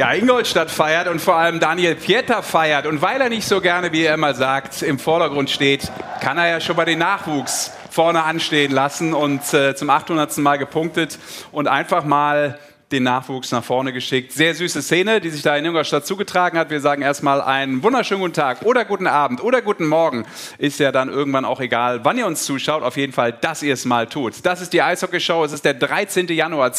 Ja, Ingolstadt feiert und vor allem Daniel Pieter feiert. Und weil er nicht so gerne, wie er immer sagt, im Vordergrund steht, kann er ja schon mal den Nachwuchs vorne anstehen lassen und zum 800. Mal gepunktet und einfach mal den Nachwuchs nach vorne geschickt. Sehr süße Szene, die sich da in Ingolstadt zugetragen hat. Wir sagen erstmal einen wunderschönen guten Tag oder guten Abend oder guten Morgen. Ist ja dann irgendwann auch egal, wann ihr uns zuschaut. Auf jeden Fall, dass ihr es mal tut. Das ist die Eishockey-Show. Es ist der 13. Januar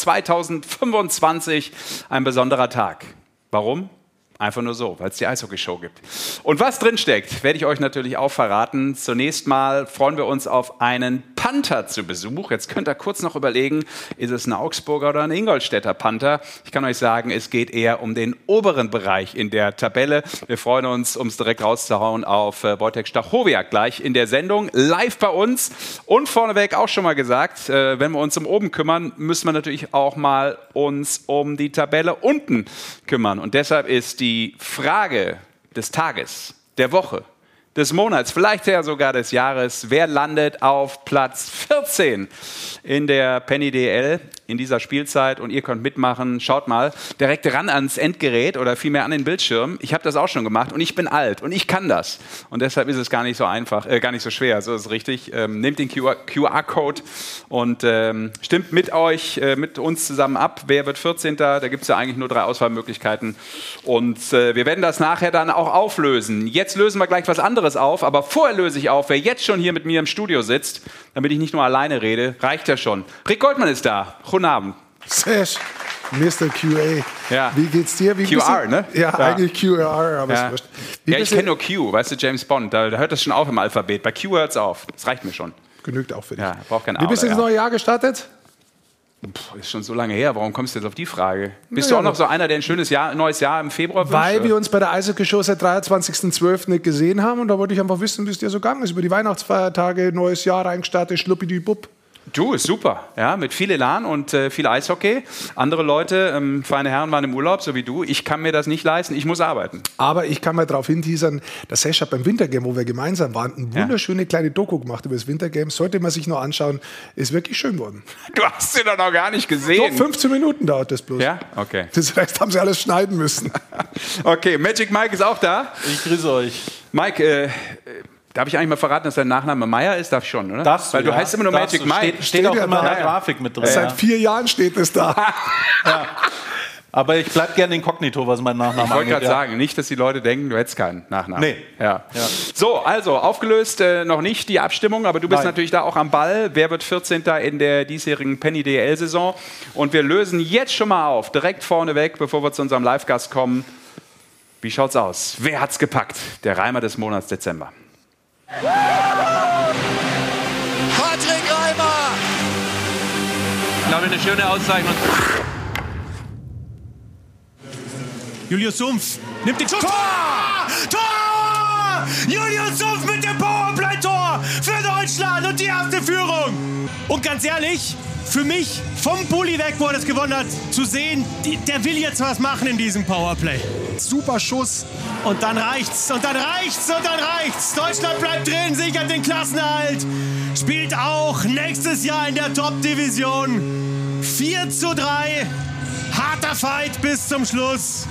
2025. Ein besonderer Tag. Warum? Einfach nur so, weil es die Eishockey-Show gibt. Und was drinsteckt, werde ich euch natürlich auch verraten. Zunächst mal freuen wir uns auf einen Panther zu Besuch. Jetzt könnt ihr kurz noch überlegen, ist es ein Augsburger oder ein Ingolstädter Panther? Ich kann euch sagen, es geht eher um den oberen Bereich in der Tabelle. Wir freuen uns, um es direkt rauszuhauen, auf Wojtek Stachowiak gleich in der Sendung. Live bei uns. Und vorneweg auch schon mal gesagt, wenn wir uns um oben kümmern, müssen wir natürlich auch mal uns um die Tabelle unten kümmern. Und deshalb ist die Frage des Tages, der Woche, des Monats, vielleicht ja sogar des Jahres, wer landet auf Platz 14 in der Penny DL in dieser Spielzeit? Und ihr könnt mitmachen. Schaut mal, direkt ran ans Endgerät oder vielmehr an den Bildschirm. Ich habe das auch schon gemacht und ich bin alt und ich kann das. Und deshalb ist es gar nicht so einfach, gar nicht so schwer, so ist es richtig. Nehmt den QR-Code und stimmt mit euch, mit uns zusammen ab. Wer wird 14.? Da gibt es ja eigentlich nur 3 Auswahlmöglichkeiten. Und wir werden das nachher dann auch auflösen. Jetzt lösen wir gleich was anderes auf, aber vorher löse ich auf, wer jetzt schon hier mit mir im Studio sitzt, damit ich nicht nur alleine rede, reicht ja schon. Rick Goldmann ist da. Guten Abend. Sesh, Mr. QA. Ja. Wie geht's dir? Wie QR, ne? Ja, eigentlich QR, aber ja. ist wurscht. Ja, ich kenne nur Q, weißt du, James Bond, da hört das schon auf im Alphabet. Bei Q hört es auf. Das reicht mir schon. Genügt auch für dich. Ja, braucht kein Wie bist du ins neue Jahr gestartet? Ist schon so lange her. Warum kommst du jetzt auf die Frage? Bist du auch noch so einer, der ein schönes neues Jahr im Februar wünscht? Weil wir uns bei der Eishockey-Show seit 23.12. nicht gesehen haben. Und da wollte ich einfach wissen, wie es dir so gegangen ist. Über die Weihnachtsfeiertage, neues Jahr reingestartet, schluppidi-bupp. Du, ist super. Ja, mit viel Elan und viel Eishockey. Andere Leute, feine Herren, waren im Urlaub, so wie du. Ich kann mir das nicht leisten. Ich muss arbeiten. Aber ich kann mal darauf hinteasern, dass Sesh hat beim Wintergame, wo wir gemeinsam waren, eine wunderschöne kleine Doku gemacht über das Wintergame. Sollte man sich noch anschauen. Ist wirklich schön geworden. Du hast sie doch noch gar nicht gesehen. Doch, 15 Minuten dauert das bloß. Ja, okay. Das heißt, haben sie alles schneiden müssen. Okay, Magic Mike ist auch da. Ich grüße euch. Mike, darf ich eigentlich mal verraten, dass dein Nachname Meier ist? Darf ich schon, oder? Darfst du, weil du heißt immer nur Magic Mike. Steht auch ja immer in da. der Grafik mit drin. Seit 4 Jahren steht es da. Ja. Aber ich bleib gerne inkognito, was mein Nachname Ich wollte angeht. gerade sagen, nicht, dass die Leute denken, du hättest keinen Nachnamen. Nee. Ja. So, also aufgelöst noch nicht die Abstimmung, aber du bist natürlich da auch am Ball. Wer wird 14. in der diesjährigen Penny DL-Saison? Und wir lösen jetzt schon mal auf, direkt vorneweg, bevor wir zu unserem Live-Gast kommen. Wie schaut's aus? Wer hat's gepackt? Der Reimer des Monats Dezember. Patrick Reimer! Ich glaube, eine schöne Auszeichnung. Julius Sumpf nimmt den Schuss. Tor! Tor! Julius Sumpf mit dem Powerplay-Tor für Deutschland und die erste Führung. Und ganz ehrlich, für mich vom Bulli weg, wo er das gewonnen hat, zu sehen, der will jetzt was machen in diesem Powerplay. Super Schuss. Und dann reicht's, und dann reicht's, und dann reicht's. Deutschland bleibt drin, sichert den Klassenerhalt. Spielt auch nächstes Jahr in der Top-Division. 4:3. Harter Fight bis zum Schluss.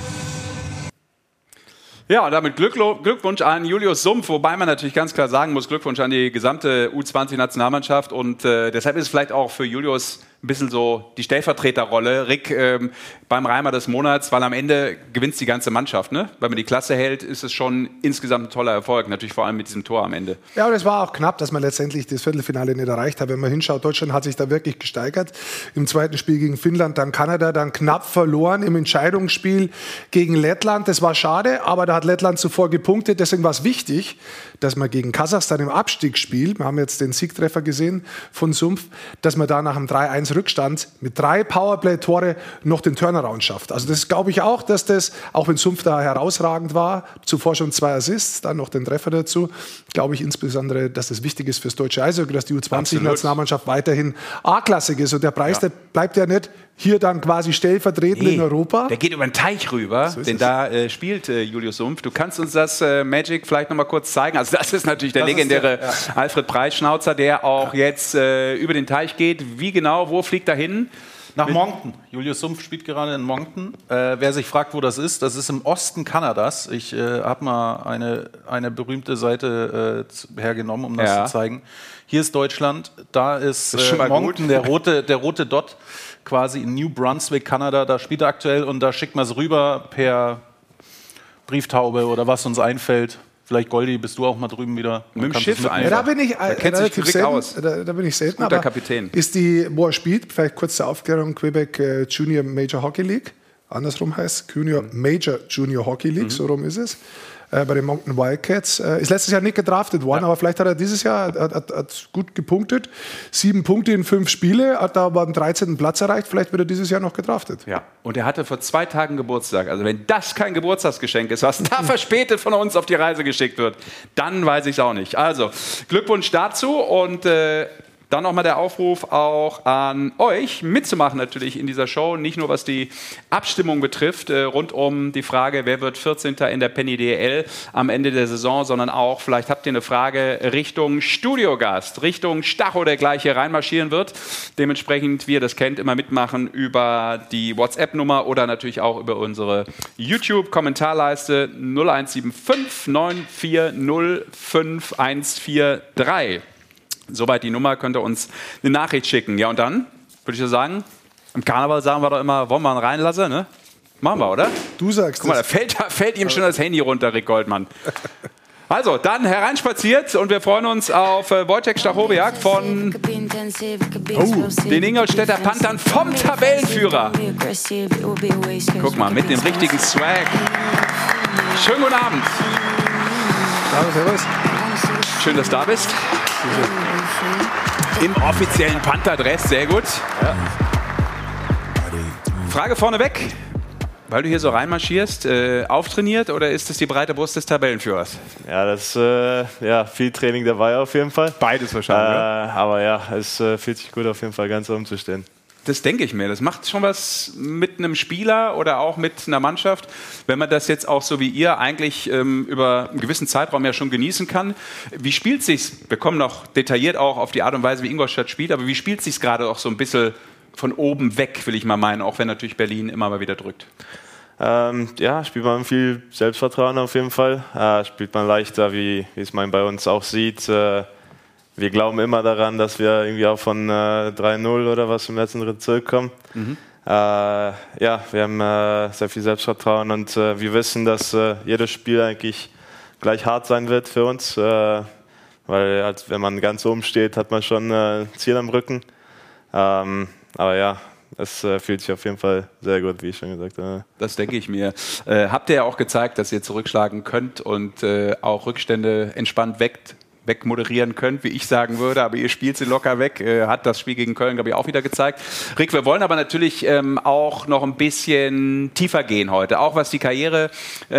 Ja, und damit Glückwunsch an Julius Sumpf, wobei man natürlich ganz klar sagen muss, Glückwunsch an die gesamte U20-Nationalmannschaft und deshalb ist es vielleicht auch für Julius ein bisschen so die Stellvertreterrolle, Rick, beim Reimer des Monats, weil am Ende gewinnt die ganze Mannschaft, ne? Wenn man die Klasse hält, ist es schon insgesamt ein toller Erfolg, natürlich vor allem mit diesem Tor am Ende. Ja, und es war auch knapp, dass man letztendlich das Viertelfinale nicht erreicht hat. Wenn man hinschaut, Deutschland hat sich da wirklich gesteigert. Im zweiten Spiel gegen Finnland, dann Kanada, dann knapp verloren im Entscheidungsspiel gegen Lettland. Das war schade, aber da hat Lettland zuvor gepunktet. Deswegen war es wichtig, dass man gegen Kasachstan im Abstiegsspiel, wir haben jetzt den Siegtreffer gesehen von Sumpf, dass man da nach einem 3-1 Rückstand mit 3 Powerplay-Tore noch den Turnaround schafft. Also das glaube ich auch, dass das, auch wenn Sumpf da herausragend war, zuvor schon 2 Assists, dann noch den Treffer dazu, glaube ich insbesondere, dass das wichtig ist fürs deutsche Eishockey, dass die U20-Nationalmannschaft weiterhin A-klassig ist. Und der Preis, der bleibt ja nicht hier dann quasi stellvertretend in Europa. Der geht über den Teich rüber, so denn da spielt Julius Sumpf. Du kannst uns das Magic vielleicht noch mal kurz zeigen. Also das ist natürlich der legendäre Alfred Preisschnauzer, der auch jetzt über den Teich geht. Wie genau, wo fliegt er hin? Nach Moncton. Julius Sumpf spielt gerade in Moncton. Wer sich fragt, wo das ist im Osten Kanadas. Ich habe mal eine berühmte Seite hergenommen, um das zu zeigen. Hier ist Deutschland, da ist Moncton, der rote Dot, quasi in New Brunswick, Kanada. Da spielt er aktuell und da schickt man es rüber per Brieftaube oder was uns einfällt. Vielleicht, Goldi, bist du auch mal drüben wieder? Mit dem Schiff Ja, da bin ich relativ selten. Aus. Da bin ich selten. Guter aber Kapitän. Ist wo er spielt, vielleicht kurze Aufklärung, Quebec Junior Major Hockey League. Andersrum heißt Major Junior Hockey League, so rum ist es. Bei den Moncton Wildcats. Ist letztes Jahr nicht gedraftet worden, aber vielleicht hat er dieses Jahr hat gut gepunktet. 7 Punkte in 5 Spiele, hat da aber am 13. Platz erreicht. Vielleicht wird er dieses Jahr noch gedraftet. Ja, und er hatte vor 2 Tagen Geburtstag. Also wenn das kein Geburtstagsgeschenk ist, was da verspätet von uns auf die Reise geschickt wird, dann weiß ich es auch nicht. Also, Glückwunsch dazu und dann nochmal der Aufruf auch an euch, mitzumachen natürlich in dieser Show. Nicht nur was die Abstimmung betrifft, rund um die Frage, wer wird 14. in der Penny DEL am Ende der Saison, sondern auch, vielleicht habt ihr eine Frage Richtung Studiogast, Richtung Stacho, der gleich hier reinmarschieren wird. Dementsprechend, wie ihr das kennt, immer mitmachen über die WhatsApp-Nummer oder natürlich auch über unsere YouTube-Kommentarleiste 0175 9405 143. Soweit die Nummer, könnt ihr uns eine Nachricht schicken. Ja, und dann würde ich sagen, im Karneval sagen wir doch immer, wollen wir einen reinlassen, ne? Machen wir, oder? Du sagst Guck mal, da fällt ihm schon das Handy runter, Rick Goldmann. Also, dann hereinspaziert und wir freuen uns auf Wojciech Stachowiak von den Ingolstädter Panthern vom Tabellenführer. Guck mal, mit dem richtigen Swag. Schönen guten Abend. Servus. Schön, dass du da bist. Im offiziellen Panther-Dress, sehr gut. Ja. Frage vorneweg, weil du hier so reinmarschierst, auftrainiert oder ist es die breite Brust des Tabellenführers? Ja, das ist viel Training dabei auf jeden Fall. Beides wahrscheinlich. Aber ja, es fühlt sich gut auf jeden Fall ganz oben zu stehen. Das denke ich mir. Das macht schon was mit einem Spieler oder auch mit einer Mannschaft, wenn man das jetzt auch so wie ihr eigentlich über einen gewissen Zeitraum ja schon genießen kann. Wie spielt sich's? Wir kommen noch detailliert auch auf die Art und Weise, wie Ingolstadt spielt, aber wie spielt sich's gerade auch so ein bisschen von oben weg, will ich mal meinen, auch wenn natürlich Berlin immer mal wieder drückt? Spielt man viel Selbstvertrauen auf jeden Fall. Spielt man leichter, wie es man bei uns auch sieht. Wir glauben immer daran, dass wir irgendwie auch von 3-0 oder was im letzten Drittel zurückkommen. Wir haben sehr viel Selbstvertrauen und wir wissen, dass jedes Spiel eigentlich gleich hart sein wird für uns. Weil wenn man ganz oben steht, hat man schon ein Ziel am Rücken. Aber ja, es fühlt sich auf jeden Fall sehr gut, wie ich schon gesagt habe. Das denke ich mir. Habt ihr ja auch gezeigt, dass ihr zurückschlagen könnt und auch Rückstände entspannt wegmoderieren könnt, wie ich sagen würde, aber ihr spielt sie locker weg, hat das Spiel gegen Köln, glaube ich, auch wieder gezeigt. Rick, wir wollen aber natürlich auch noch ein bisschen tiefer gehen heute, auch was die Karriere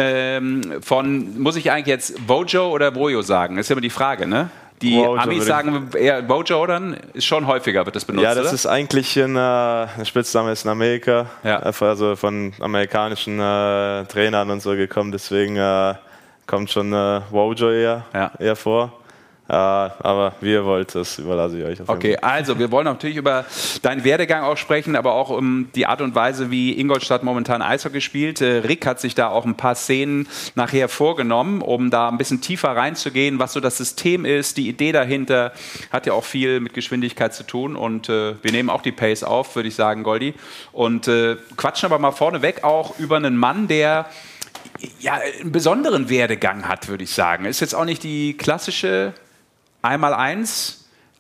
muss ich eigentlich jetzt Wojo oder Wojo sagen? Das ist ja immer die Frage, ne? Die Wojo, Amis sagen eher Wojo, dann ist schon häufiger, wird das benutzt, ja, das oder? ist eigentlich ein Spitzname ist in Amerika, also von amerikanischen Trainern und so gekommen, deswegen kommt schon Wojo eher vor. Aber wie ihr wollt, das überlasse ich euch. Okay, also wir wollen natürlich über deinen Werdegang auch sprechen, aber auch um die Art und Weise, wie Ingolstadt momentan Eishockey spielt. Rick hat sich da auch ein paar Szenen nachher vorgenommen, um da ein bisschen tiefer reinzugehen, was so das System ist, die Idee dahinter, hat ja auch viel mit Geschwindigkeit zu tun und wir nehmen auch die Pace auf, würde ich sagen, Goldi, und quatschen aber mal vorneweg auch über einen Mann, der einen besonderen Werdegang hat, würde ich sagen. Ist jetzt auch nicht die klassische 1x1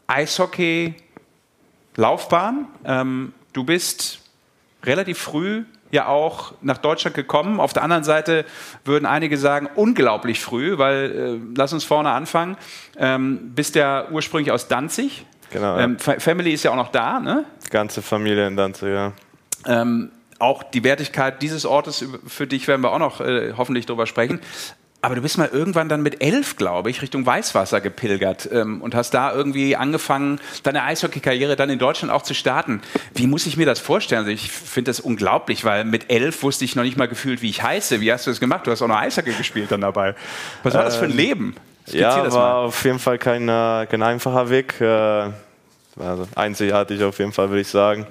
Eishockey-Laufbahn. Du bist relativ früh ja auch nach Deutschland gekommen. Auf der anderen Seite würden einige sagen, unglaublich früh, weil, lass uns vorne anfangen, bist ja ursprünglich aus Danzig. Genau. Ja. Family ist ja auch noch da, ne? Die ganze Familie in Danzig, ja. Auch die Wertigkeit dieses Ortes, für dich werden wir auch noch hoffentlich drüber sprechen. Aber du bist mal irgendwann dann mit 11, glaube ich, Richtung Weißwasser gepilgert und hast da irgendwie angefangen, deine Eishockey-Karriere dann in Deutschland auch zu starten. Wie muss ich mir das vorstellen? Also ich finde das unglaublich, weil mit 11 wusste ich noch nicht mal gefühlt, wie ich heiße. Wie hast du das gemacht? Du hast auch noch Eishockey gespielt dann dabei. Was war das für ein Leben? Ja, war auf jeden Fall kein einfacher Weg. Also einzigartig auf jeden Fall, würde ich sagen.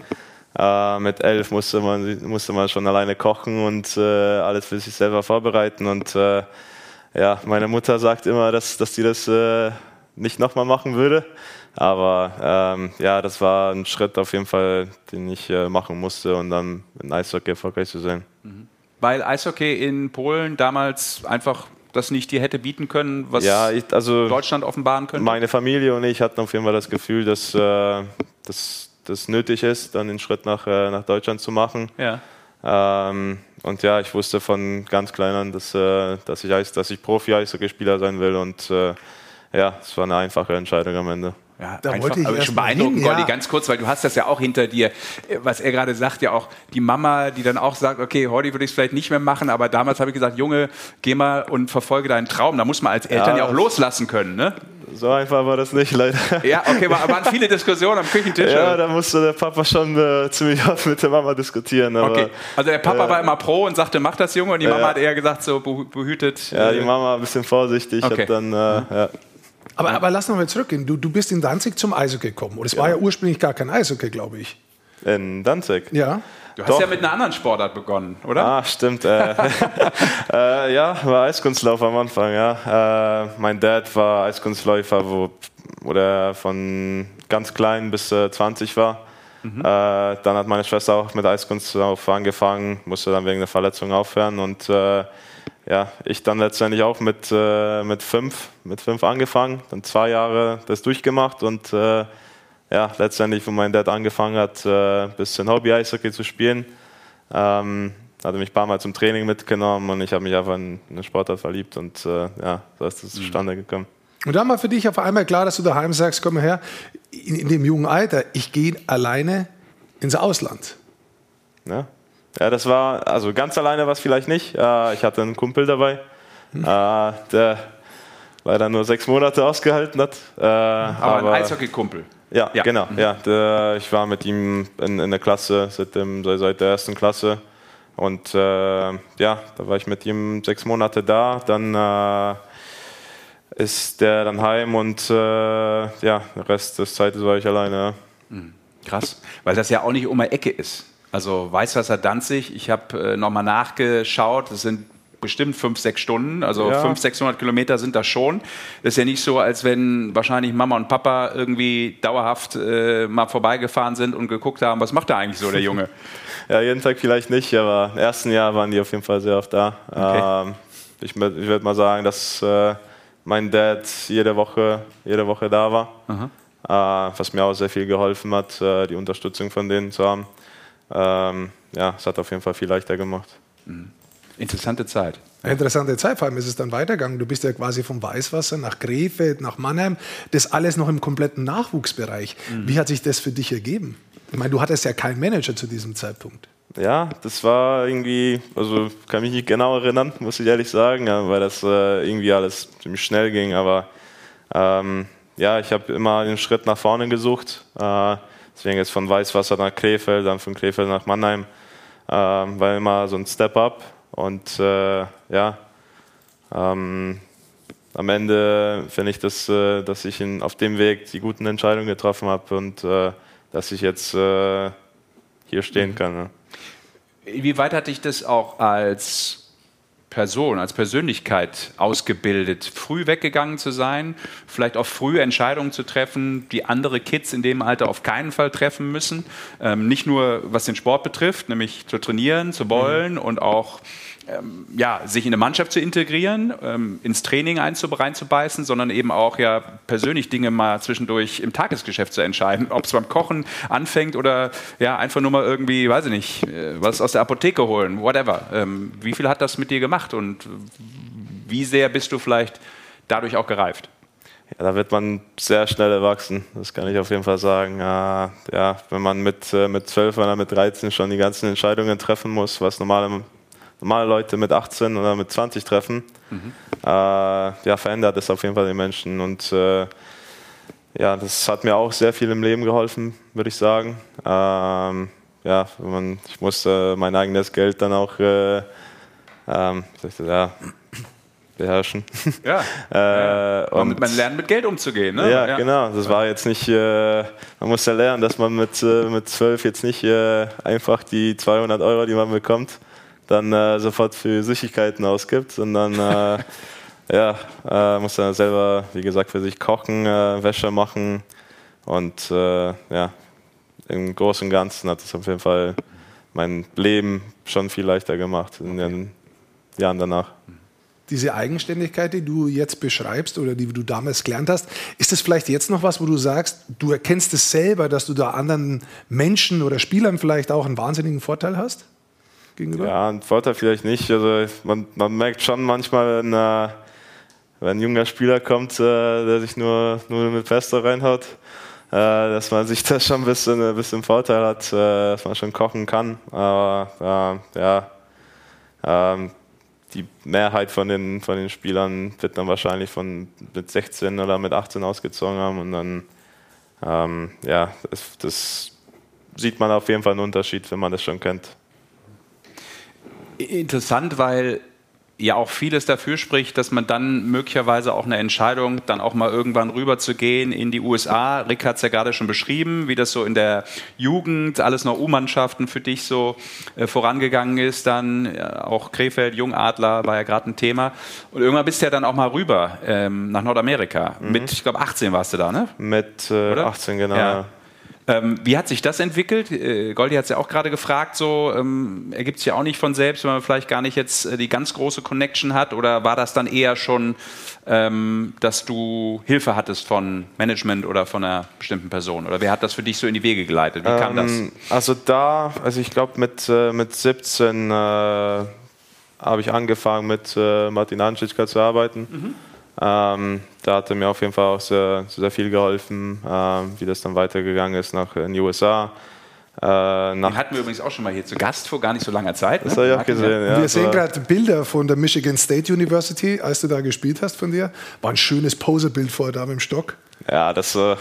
Mit 11 musste man schon alleine kochen und alles für sich selber vorbereiten. Und meine Mutter sagt immer, dass die das nicht nochmal machen würde. Aber das war ein Schritt auf jeden Fall, den ich machen musste, um dann in Eishockey erfolgreich zu sein. Weil Eishockey in Polen damals einfach das nicht dir hätte bieten können, was Deutschland offenbaren könnte? Meine Familie und ich hatten auf jeden Fall das Gefühl, dass das nötig ist, dann den Schritt nach Deutschland zu machen. Ja. Und ich wusste von ganz klein an, dass ich Profi-Eishockeyspieler sein will. Und es war eine einfache Entscheidung am Ende. Ja, da einfach, wollte ich aber schon beeindruckend, Gordy, ganz kurz, weil du hast das ja auch hinter dir, was er gerade sagt, ja auch die Mama, die dann auch sagt, okay, heute würde ich es vielleicht nicht mehr machen, aber damals habe ich gesagt, Junge, geh mal und verfolge deinen Traum. Da muss man als Eltern ja auch loslassen können, ne? So einfach war das nicht, leider. Ja, okay, waren viele Diskussionen am Küchentisch? Ja, da musste der Papa schon ziemlich oft mit der Mama diskutieren. Aber, okay, also der Papa war immer pro und sagte, mach das, Junge, und die Mama hat eher gesagt, so behütet. Ja, die Mama war ein bisschen vorsichtig, hat dann, Aber lass noch mal zurückgehen. Du bist in Danzig zum Eishockey gekommen. Und es war ja ursprünglich gar kein Eishockey, glaube ich. In Danzig? Ja. Du hast ja mit einer anderen Sportart begonnen, oder? Ah, stimmt. War Eiskunstlauf am Anfang, ja. Mein Dad war Eiskunstläufer, wo der von ganz klein bis 20 war. Dann hat meine Schwester auch mit Eiskunstlauf angefangen, musste dann wegen einer Verletzung aufhören. Und ich dann letztendlich auch mit 5 angefangen, dann 2 Jahre das durchgemacht und letztendlich, wo mein Dad angefangen hat, ein bisschen Hobby-Eishockey zu spielen, hat er mich ein paar Mal zum Training mitgenommen und ich habe mich einfach in den Sportart verliebt und so ist das zustande gekommen. Und dann war für dich auf einmal klar, dass du daheim sagst, komm her, in dem jungen Alter, ich gehe alleine ins Ausland. Ja, das war, also ganz alleine war es vielleicht nicht. Ich hatte einen Kumpel dabei, der leider nur 6 Monate ausgehalten hat. Aber ein Eishockey-Kumpel. Ja, genau. Ja, ich war mit ihm in der Klasse seit der ersten Klasse. Und da war ich mit ihm 6 Monate da. Dann ist der dann heim und der Rest des Zeites war ich alleine. Krass, weil das ja auch nicht um die Ecke ist. Also Weißwasser Danzig, ich habe nochmal nachgeschaut, das sind bestimmt 5-6 Stunden, also 500-600 Kilometer sind das schon. Das ist ja nicht so, als wenn wahrscheinlich Mama und Papa irgendwie dauerhaft mal vorbeigefahren sind und geguckt haben, was macht da eigentlich so der Junge? Ja, jeden Tag vielleicht nicht, aber im ersten Jahr waren die auf jeden Fall sehr oft da. Okay. Ich würde mal sagen, dass mein Dad jede Woche da war, was mir auch sehr viel geholfen hat, die Unterstützung von denen zu haben. Es hat auf jeden Fall viel leichter gemacht. Interessante Zeit. Interessante Zeit, vor allem ist es dann weitergegangen. Du bist ja quasi vom Weißwasser nach Krefeld, nach Mannheim, das alles noch im kompletten Nachwuchsbereich. Wie hat sich das für dich ergeben? Ich meine, du hattest ja keinen Manager zu diesem Zeitpunkt. Ja, das war irgendwie, also kann mich nicht genau erinnern, muss ich ehrlich sagen, weil das irgendwie alles ziemlich schnell ging, aber ich habe immer den Schritt nach vorne gesucht. Deswegen jetzt von Weißwasser nach Krefeld, dann von Krefeld nach Mannheim, war immer so ein Step-up und am Ende finde ich, dass ich auf dem Weg die guten Entscheidungen getroffen habe und dass ich jetzt hier stehen kann. Ja. Wie weit hat dich das auch als Person, als Persönlichkeit ausgebildet, früh weggegangen zu sein, vielleicht auch früh Entscheidungen zu treffen, die andere Kids in dem Alter auf keinen Fall treffen müssen? Nicht nur was den Sport betrifft, nämlich zu trainieren, zu wollen und auch sich in eine Mannschaft zu integrieren, ins Training reinzubeißen, sondern eben auch persönlich Dinge mal zwischendurch im Tagesgeschäft zu entscheiden, ob es beim Kochen anfängt oder einfach nur mal irgendwie, weiß ich nicht, was aus der Apotheke holen, whatever. Wie viel hat das mit dir gemacht und wie sehr bist du vielleicht dadurch auch gereift? Ja, da wird man sehr schnell erwachsen, das kann ich auf jeden Fall sagen. Wenn man mit 12 oder mit 13 schon die ganzen Entscheidungen treffen muss, was normale Leute mit 18 oder mit 20 treffen, verändert es auf jeden Fall den Menschen. Und das hat mir auch sehr viel im Leben geholfen, würde ich sagen. Ich musste mein eigenes Geld dann auch beherrschen. Ja. Und man lernt mit Geld umzugehen. Ne? Ja, genau. Das war jetzt nicht, man muss ja lernen, dass man mit 12 jetzt nicht einfach die 200 €, die man bekommt, dann sofort für Süßigkeiten ausgibt, sondern muss dann selber, wie gesagt, für sich kochen, Wäsche machen und im Großen und Ganzen hat es auf jeden Fall mein Leben schon viel leichter gemacht in den Jahren danach. Diese Eigenständigkeit, die du jetzt beschreibst oder die du damals gelernt hast, ist das vielleicht jetzt noch was, wo du sagst, du erkennst es selber, dass du da anderen Menschen oder Spielern vielleicht auch einen wahnsinnigen Vorteil hast gegenüber? Ja, einen Vorteil vielleicht nicht. Also man merkt schon manchmal, wenn ein junger Spieler kommt, der sich nur mit Pesto reinhaut, dass man sich da schon ein bisschen Vorteil hat, dass man schon kochen kann. Aber die Mehrheit von den Spielern wird dann wahrscheinlich mit 16 oder mit 18 ausgezogen haben. Und dann, das sieht man auf jeden Fall einen Unterschied, wenn man das schon kennt. Interessant, weil ja auch vieles dafür spricht, dass man dann möglicherweise auch eine Entscheidung, dann auch mal irgendwann rüber zu gehen in die USA. Rick hat es ja gerade schon beschrieben, wie das so in der Jugend, alles noch U-Mannschaften für dich so vorangegangen ist. Dann auch Krefeld, Jungadler war ja gerade ein Thema. Und irgendwann bist du ja dann auch mal rüber nach Nordamerika. Mit, ich glaube, 18 warst du da, ne? Mit 18, genau. Ja. Wie hat sich das entwickelt? Goldi hat es ja auch gerade gefragt, ergibt es ja auch nicht von selbst, wenn man vielleicht gar nicht jetzt die ganz große Connection hat, oder war das dann eher schon, dass du Hilfe hattest von Management oder von einer bestimmten Person? Oder wer hat das für dich so in die Wege geleitet? Wie kam das? Also ich glaube mit 17 habe ich angefangen mit Martin Anschitschka zu arbeiten. Da hat er mir auf jeden Fall auch sehr, sehr viel geholfen, wie das dann weitergegangen ist in die USA. Den hatten wir übrigens auch schon mal hier zu Gast vor gar nicht so langer Zeit. Das habe ich auch gesehen. Ja. Wir sehen gerade Bilder von der Michigan State University, als du da gespielt hast von dir. War ein schönes Poserbild vorher da mit dem Stock. Ja,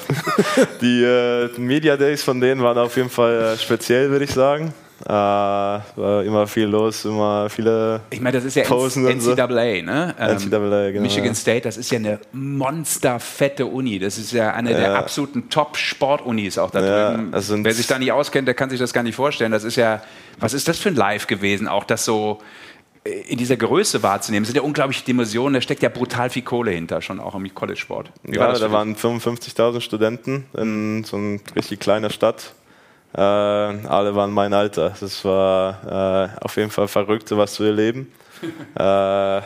die Media Days von denen waren auf jeden Fall speziell, würde ich sagen. War immer viel los, immer viele. Ich meine, das ist ja Posen NCAA, ne? NCAA, genau. Michigan State, das ist ja eine monsterfette Uni. Das ist ja eine der absoluten Top-Sport-Unis auch da drüben. Also wer sich da nicht auskennt, der kann sich das gar nicht vorstellen. Das ist ja, was ist das für ein Live gewesen, auch das so in dieser Größe wahrzunehmen? Das sind ja unglaubliche Dimensionen, da steckt ja brutal viel Kohle hinter, schon auch im College-Sport. Ja, da waren 55.000 Studenten in so einer richtig kleinen Stadt. Alle waren mein Alter. Das war auf jeden Fall verrückt, was zu erleben. Ich habe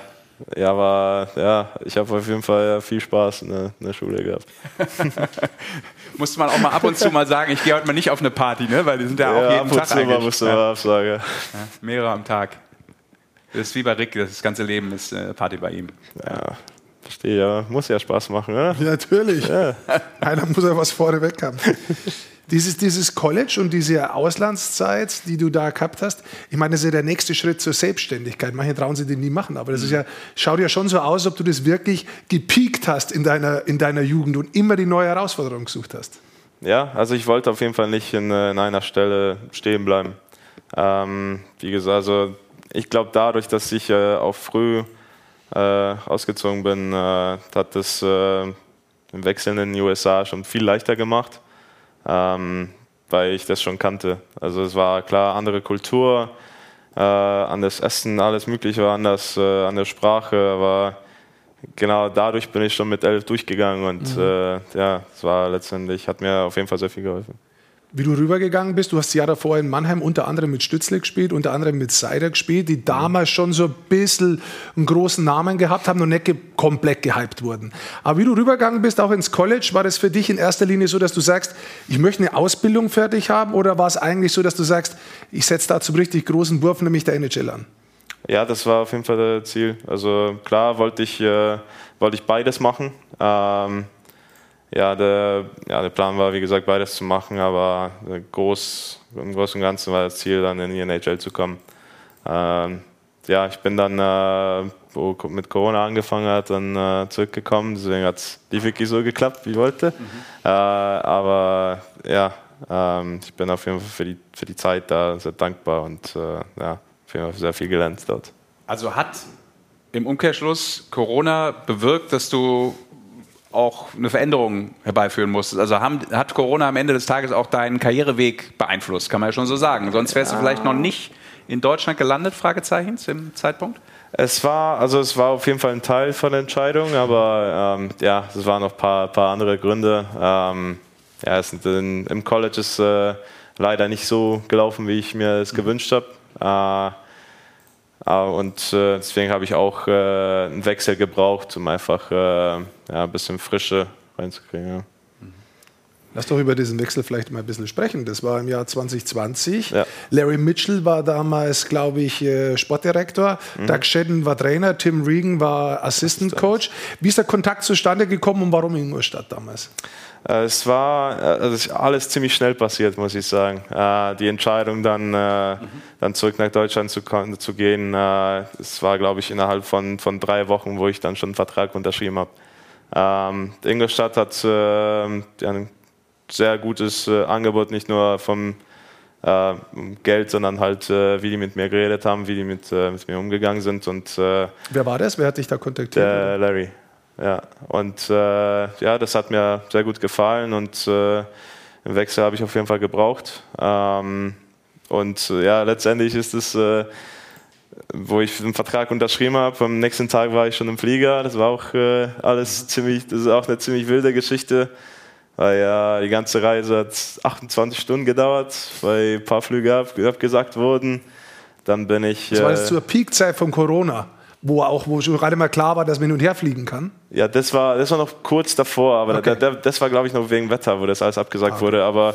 auf jeden Fall viel Spaß in der Schule gehabt. Musste man auch mal ab und zu mal sagen, ich gehe heute mal nicht auf eine Party, ne? Weil die sind ja auch jeden Tag eigentlich. Musste mal absagen. Mehrere am Tag. Das ist wie bei Rick, das ganze Leben ist Party bei ihm. Ja, verstehe, ja. Muss ja Spaß machen, oder? Ja, natürlich. Ja. Einer muss ja was vorneweg haben. Dieses College und diese Auslandszeit, die du da gehabt hast, ich meine, das ist ja der nächste Schritt zur Selbstständigkeit. Manche trauen sich den nie machen, aber das ist ja, schaut ja schon so aus, ob du das wirklich gepiekt hast in deiner Jugend und immer die neue Herausforderung gesucht hast. Ja, also ich wollte auf jeden Fall nicht in einer Stelle stehen bleiben. Wie gesagt, also ich glaube, dadurch, dass ich auch früh ausgezogen bin, hat das den Wechsel in die USA schon viel leichter gemacht. Weil ich das schon kannte. Also es war klar, andere Kultur, anderes Essen, alles Mögliche war anders, andere Sprache, aber genau dadurch bin ich schon mit 11 durchgegangen und es war letztendlich, hat mir auf jeden Fall sehr viel geholfen. Wie du rübergegangen bist, du hast das Jahr davor in Mannheim unter anderem mit Stützle gespielt, unter anderem mit Seider gespielt, die damals schon so ein bisschen einen großen Namen gehabt haben und nicht komplett gehypt wurden. Aber wie du rübergegangen bist, auch ins College, war das für dich in erster Linie so, dass du sagst, ich möchte eine Ausbildung fertig haben, oder war es eigentlich so, dass du sagst, ich setze da zum richtig großen Wurf, nämlich der NHL an? Ja, das war auf jeden Fall das Ziel. Also klar wollte ich beides machen. Der Plan war, wie gesagt, beides zu machen, aber im Großen und Ganzen war das Ziel, dann in die NHL zu kommen. Ich bin dann, wo mit Corona angefangen hat, dann zurückgekommen, deswegen hat es nicht wirklich so geklappt, wie ich wollte. Ich bin auf jeden Fall für die Zeit da sehr dankbar und auf jeden Fall sehr viel gelernt dort. Also hat im Umkehrschluss Corona bewirkt, dass du auch eine Veränderung herbeiführen musstest? Also hat Corona am Ende des Tages auch deinen Karriereweg beeinflusst, kann man ja schon so sagen. Sonst wärst du vielleicht noch nicht in Deutschland gelandet, Fragezeichen, zum Zeitpunkt? Es war auf jeden Fall ein Teil von der Entscheidung, aber es waren noch ein paar andere Gründe. Im College ist leider nicht so gelaufen, wie ich mir es gewünscht habe. Deswegen habe ich auch einen Wechsel gebraucht, um einfach ein bisschen Frische reinzukriegen. Ja. Lass doch über diesen Wechsel vielleicht mal ein bisschen sprechen. Das war im Jahr 2020. Ja. Larry Mitchell war damals, glaube ich, Sportdirektor. Doug Shedden war Trainer. Tim Regan war Assistant Coach. Wie ist der Kontakt zustande gekommen und warum Ingolstadt damals? Es war alles ziemlich schnell passiert, muss ich sagen. Die Entscheidung, dann zurück nach Deutschland zu gehen, es war, glaube ich, innerhalb von 3 Wochen, wo ich dann schon einen Vertrag unterschrieben habe. Ingolstadt hat ein sehr gutes Angebot, nicht nur vom Geld, sondern halt, wie die mit mir geredet haben, wie die mit mir umgegangen sind. Und, wer war das? Wer hat dich da kontaktiert? Larry. Ja, und das hat mir sehr gut gefallen und einen Wechsel habe ich auf jeden Fall gebraucht. Letztendlich ist es, wo ich den Vertrag unterschrieben habe, am nächsten Tag war ich schon im Flieger. Das war auch das ist auch eine ziemlich wilde Geschichte, weil die ganze Reise hat 28 Stunden gedauert, weil ein paar Flüge abgesagt wurden. Dann bin ich... Das war jetzt zur Peakzeit von Corona. Wo schon gerade mal klar war, dass man hin und her fliegen kann? Ja, das war noch kurz davor, aber okay. Das war, glaube ich, noch wegen Wetter, wo das alles abgesagt wurde. Aber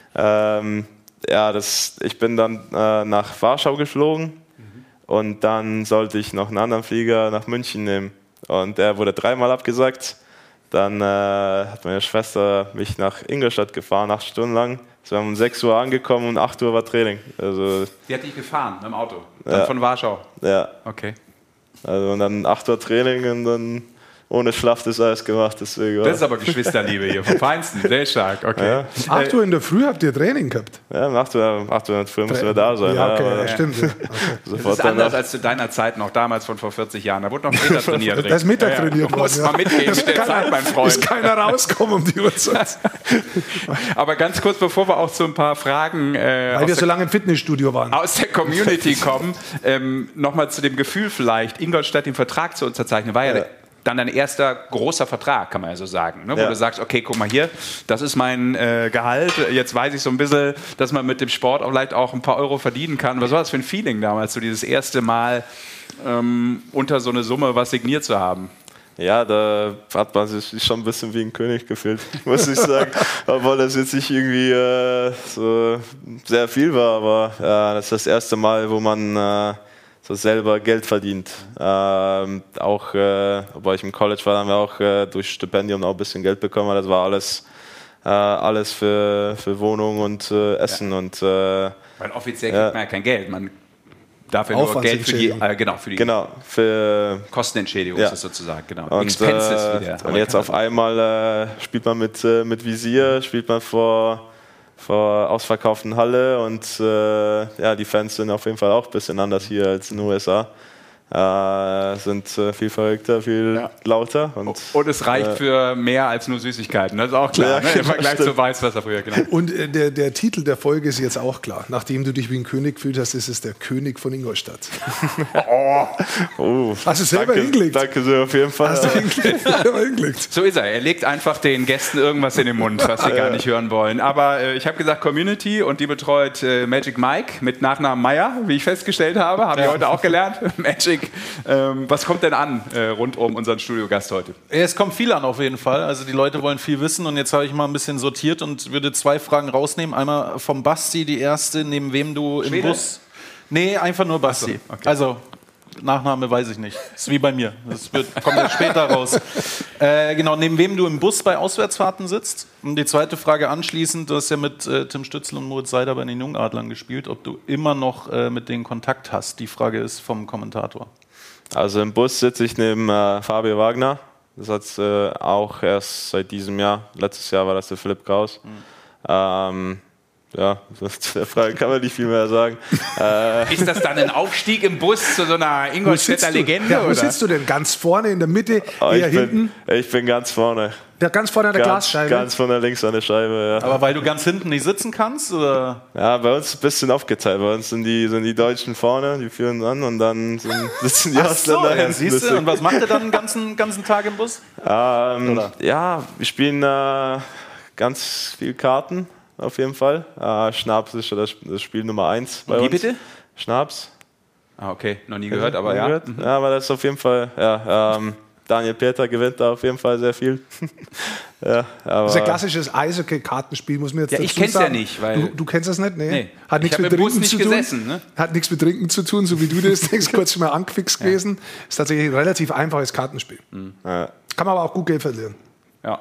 ich bin dann nach Warschau geflogen und dann sollte ich noch einen anderen Flieger nach München nehmen. Und der wurde 3-mal abgesagt. Dann hat meine Schwester mich nach Ingolstadt gefahren, 8 Stunden lang. Wir waren um 6 Uhr angekommen und 8 Uhr war Training. Also, die hat dich gefahren mit dem Auto? Dann von Warschau? Ja. Okay. Also und dann 8 Uhr Training und dann ohne Schlaf das alles gemacht. Deswegen das ist aber Geschwisterliebe hier, vom Feinsten, sehr stark. Okay. Ja. 8 Uhr in der Früh habt ihr Training gehabt? Ja, um 8 Uhr in der Früh müssen wir da sein. Ja, okay, stimmt. Ja. Okay. Das ist anders als zu deiner Zeit noch, damals von vor 40 Jahren. Da wurde noch Mittag trainiert. Da ist Mittag trainiert worden. Du musst mal mitgehen mit der Zeit, mein Freund. Ist keiner rauskommen um die Uhrzeit. Aber ganz kurz, bevor wir auch zu ein paar Fragen weil wir so lange im Fitnessstudio waren. Aus der Community kommen, nochmal zu dem Gefühl vielleicht, Ingolstadt den Vertrag zu unterzeichnen, war ja dann dein erster großer Vertrag, kann man ja so sagen, ne? Wo du sagst, okay, guck mal hier, das ist mein Gehalt, jetzt weiß ich so ein bisschen, dass man mit dem Sport auch vielleicht auch ein paar Euro verdienen kann. Was war das für ein Feeling damals, so dieses erste Mal unter so eine Summe was signiert zu haben? Ja, da hat man sich schon ein bisschen wie ein König gefühlt, muss ich sagen. Obwohl das jetzt nicht irgendwie so sehr viel war, aber das ist das erste Mal, wo man so selber Geld verdient. Obwohl ich im College war, haben wir auch durch Stipendium auch ein bisschen Geld bekommen. Das war alles für Wohnung und Essen. Ja. Und, weil offiziell kriegt man ja kein Geld. Man darf ja nur Geld für Kostenentschädigung ist es sozusagen. Genau. Und, Expenses und jetzt auf einmal spielt man mit Visier, spielt man vor ausverkauften Halle und die Fans sind auf jeden Fall auch ein bisschen anders hier als in den USA. Sind viel verrückter, viel lauter. Und es reicht für mehr als nur Süßigkeiten, das ist auch klar, ne? Im Vergleich zu Weißwasser früher. Genau. Und der Titel der Folge ist jetzt auch klar. Nachdem du dich wie ein König gefühlt hast, ist es der König von Ingolstadt. Hast du selber hingelegt? Danke sehr, auf jeden Fall. Hast du hingelegt? So ist er. Er legt einfach den Gästen irgendwas in den Mund, was sie gar nicht hören wollen. Aber ich habe gesagt Community und die betreut Magic Mike mit Nachnamen Meyer, wie ich festgestellt habe. Habe ich heute auch gelernt. Magic. Was kommt denn an rund um unseren Studiogast heute? Es kommt viel an auf jeden Fall. Also die Leute wollen viel wissen und jetzt habe ich mal ein bisschen sortiert und würde 2 Fragen rausnehmen. Einmal vom Basti, die erste, neben wem du im Bus... Nee, einfach nur Basti. So, okay. Also Nachname weiß ich nicht. Ist wie bei mir. Das kommt ja später raus. Genau, neben wem du im Bus bei Auswärtsfahrten sitzt. Und die zweite Frage anschließend, du hast ja mit Tim Stützl und Moritz Seider bei den Jungadlern gespielt, ob du immer noch mit denen Kontakt hast. Die Frage ist vom Kommentator. Also im Bus sitze ich neben Fabio Wagner. Das hat auch erst seit diesem Jahr. Letztes Jahr war das der Philipp Kraus. ja, zu der Frage kann man nicht viel mehr sagen. Ist das dann ein Aufstieg im Bus zu so einer Ingolstädter Legende? Ja, wo sitzt du denn? Ganz vorne, in der Mitte, eher hinten? Ich bin ganz vorne. Ja, ganz vorne an der Glasscheibe? Ganz vorne links an der Scheibe, ja. Aber weil du ganz hinten nicht sitzen kannst? Oder? Ja, bei uns ist ein bisschen aufgeteilt. Bei uns sind die Deutschen vorne, die führen an und dann sitzen die Ausländer hinten. Siehst du? Und was macht ihr dann den ganzen Tag im Bus? Ja, wir spielen ganz viel Karten. Auf jeden Fall. Schnaps ist das Spiel Nummer 1 bei uns. Wie bitte? Schnaps. Okay, noch nie gehört, aber ja. Gehört? Ja, aber das ist auf jeden Fall, Daniel Pieter gewinnt da auf jeden Fall sehr viel. Das ist ein klassisches Eishockey-Kartenspiel, muss man jetzt dazu sagen. Ich kenn's ja nicht. Weil du kennst das nicht? Nee. Hat nichts mit Trinken zu tun. Gesessen, ne? Hat nichts mit Trinken zu tun, so wie du das denkst, kurz schon mal angefixt gewesen. Ist tatsächlich ein relativ einfaches Kartenspiel. Ja. Kann man aber auch gut Geld verlieren. Ja.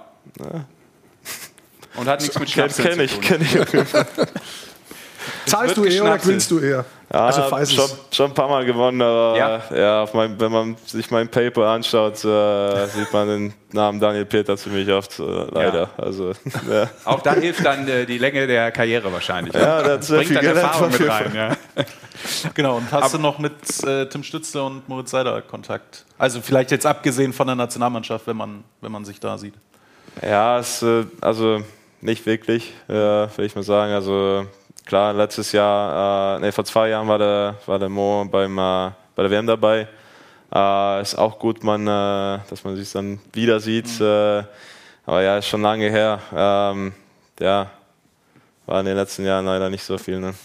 Und hat nichts mit Schnaps zu tun. Kenn ich auf jeden Fall. Zahlst du eher oder gewinnst du eher? Ja, also schon ein paar Mal gewonnen, aber wenn man sich mein Paper anschaut, sieht man den Namen Daniel Pieter ziemlich oft, leider. Ja. Also, ja. Auch da hilft dann die Länge der Karriere wahrscheinlich. Ja, das bringt dann Erfahrung mit rein. Ja. Genau, und hast du noch mit Tim Stützle und Moritz Seider Kontakt? Also vielleicht jetzt abgesehen von der Nationalmannschaft, wenn man sich da sieht. Ja, also nicht wirklich, will ich mal sagen. Also klar, letztes Jahr, vor 2 Jahren war der Mo bei der WM dabei. Ist auch gut, dass man sich dann wieder sieht. Aber ja, ist schon lange her. War in den letzten Jahren leider nicht so viel. Ne?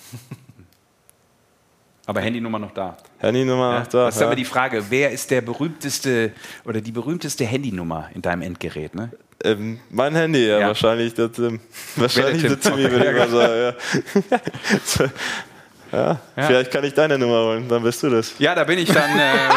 Aber Handynummer noch da. Handynummer noch da. Das ist aber die Frage, wer ist der berühmteste oder die berühmteste Handynummer in deinem Endgerät? Ne? Mein Handy, ja. Wahrscheinlich der Tim. Wahrscheinlich der Timmy, würde ich mal sagen. Ja. Vielleicht kann ich deine Nummer holen, dann bist du das. Ja, da bin ich dann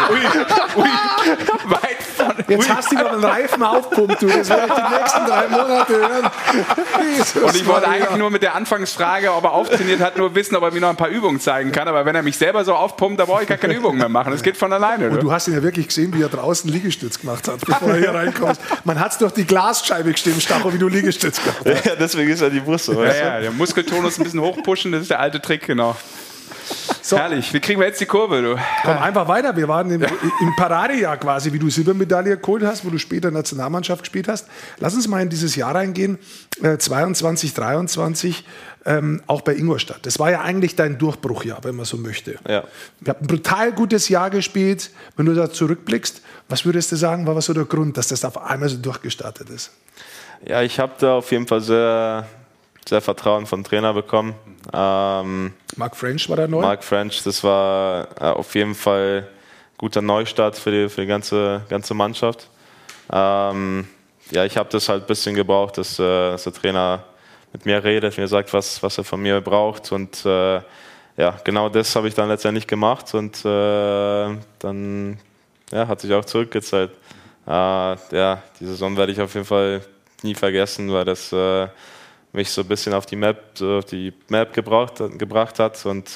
weit von. Jetzt hast du noch einen Reifen aufpumpt, du. Das werde ich die nächsten 3 Monate hören. Und ich wollte eigentlich nur mit der Anfangsfrage, ob er auftrainiert hat, nur wissen, ob er mir noch ein paar Übungen zeigen kann. Aber wenn er mich selber so aufpumpt, da brauche ich gar keine Übungen mehr machen. Das geht von alleine. Und du hast ihn ja wirklich gesehen, wie er draußen Liegestütz gemacht hat, bevor er hier reinkommt. Man hat es durch die Glasscheibe gestimmt, Stacho, wie du Liegestütz gemacht hast. Ja, deswegen ist ja die Brust so. Ja, der Muskeltonus ein bisschen hochpushen, das ist der alte Trick, genau. So. Herrlich, wie kriegen wir jetzt die Kurve? Du? Komm einfach weiter, wir waren im Paradejahr quasi, wie du Silbermedaille geholt hast, wo du später Nationalmannschaft gespielt hast. Lass uns mal in dieses Jahr reingehen, 22, 23, auch bei Ingolstadt. Das war ja eigentlich dein Durchbruchjahr, wenn man so möchte. Ja. Ihr habt ein brutal gutes Jahr gespielt. Wenn du da zurückblickst, was würdest du sagen, war so der Grund, dass das auf einmal so durchgestartet ist? Ja, ich habe da auf jeden Fall sehr Vertrauen vom Trainer bekommen. Mark French war da neu? Mark French, das war auf jeden Fall ein guter Neustart für die ganze Mannschaft. Ich habe das halt ein bisschen gebraucht, dass der Trainer mit mir redet, mir sagt, was er von mir braucht. Und genau das habe ich dann letztendlich gemacht. Und dann hat sich auch zurückgezahlt. Die Saison werde ich auf jeden Fall nie vergessen, weil das mich so ein bisschen auf die Map gebracht hat und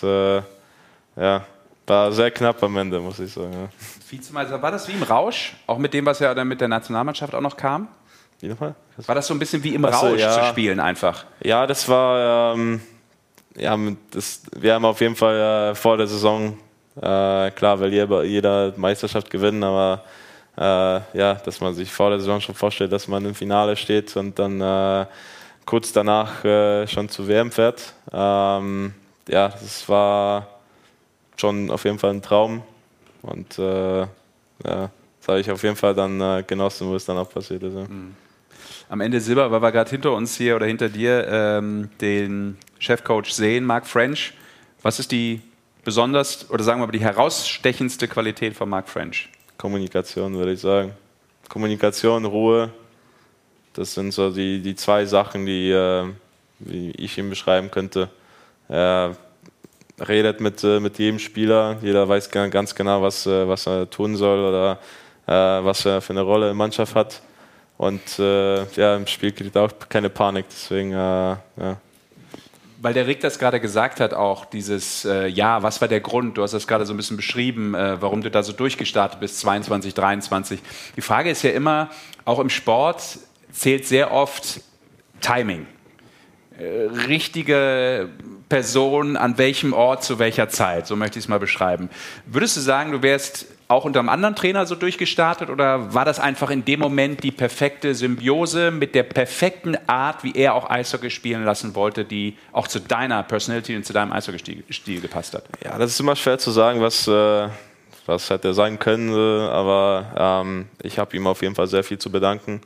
war sehr knapp am Ende, muss ich sagen. Ja. Vizemeister, war das wie im Rausch? Auch mit dem, was ja dann mit der Nationalmannschaft auch noch kam? Wie nochmal? War das so ein bisschen wie im Rausch zu spielen einfach? Ja, das war, wir haben auf jeden Fall vor der Saison, klar, weil jeder Meisterschaft gewinnen, aber dass man sich vor der Saison schon vorstellt, dass man im Finale steht und dann kurz danach schon zur WM fährt. Das war schon auf jeden Fall ein Traum. Und das habe ich auf jeden Fall dann genossen, wo es dann auch passiert ist. Ja. Am Ende Silber, weil wir gerade hinter uns hier oder hinter dir den Chefcoach sehen, Mark French. Was ist die besonders, oder sagen wir mal, die herausstechendste Qualität von Mark French? Kommunikation, würde ich sagen. Kommunikation, Ruhe. Das sind so die 2 Sachen, die wie ich ihn beschreiben könnte. Er redet mit jedem Spieler. Jeder weiß ganz genau, was er tun soll oder was er für eine Rolle in der Mannschaft hat. Und im Spiel gibt es auch keine Panik. Deswegen, Weil der Rick das gerade gesagt hat, auch dieses, was war der Grund? Du hast das gerade so ein bisschen beschrieben, warum du da so durchgestartet bist, 22, 23. Die Frage ist ja immer, auch im Sport zählt sehr oft Timing. richtige Person an welchem Ort zu welcher Zeit, so möchte ich es mal beschreiben. Würdest du sagen, du wärst auch unter einem anderen Trainer so durchgestartet oder war das einfach in dem Moment die perfekte Symbiose mit der perfekten Art, wie er auch Eishockey spielen lassen wollte, die auch zu deiner Personality und zu deinem Eishockey-Stil gepasst hat? Ja, das ist immer schwer zu sagen, was hätte sein können, aber ich habe ihm auf jeden Fall sehr viel zu bedanken.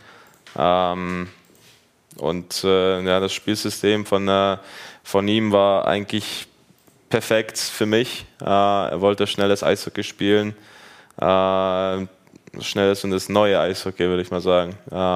Das Spielsystem von ihm war eigentlich perfekt für mich. Er wollte schnelles Eishockey spielen. Schnelles und das neue Eishockey, würde ich mal sagen.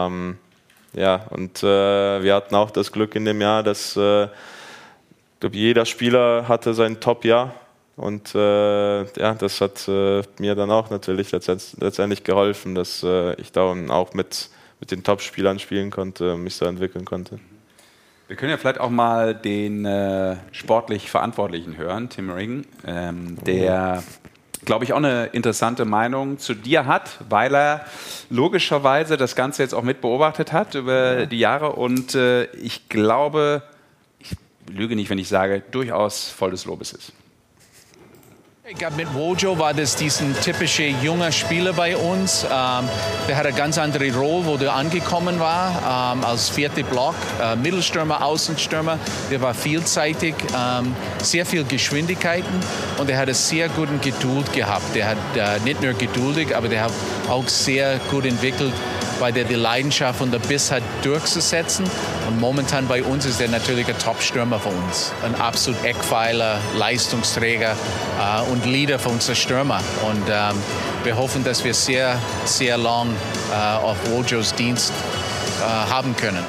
Wir hatten auch das Glück in dem Jahr, dass jeder Spieler hatte sein Top-Jahr. Und das hat mir dann auch natürlich letztendlich geholfen, dass ich da auch mit den Top-Spielern spielen konnte und mich so entwickeln konnte. Wir können ja vielleicht auch mal den sportlich Verantwortlichen hören, Tim Ring, der, glaube ich, auch eine interessante Meinung zu dir hat, weil er logischerweise das Ganze jetzt auch mit beobachtet hat über die Jahre und ich glaube, ich lüge nicht, wenn ich sage, durchaus voll des Lobes ist. Ich glaube, mit Wojo war das diesen typische junger Spieler bei uns. Der hat eine ganz andere Rolle, wo der angekommen war, als vierte Block, Mittelstürmer, Außenstürmer. Der war vielseitig, sehr viel Geschwindigkeiten und er hat eine sehr gute Geduld gehabt. Der hat nicht nur geduldig, aber der hat auch sehr gut entwickelt, weil der die Leidenschaft und der Biss hat durchzusetzen. Und momentan bei uns ist er natürlich ein Top-Stürmer für uns. Ein absolut Eckpfeiler, Leistungsträger und Leader für unsere Stürmer. Und wir hoffen, dass wir sehr, sehr lang auf Wojos Dienst haben können.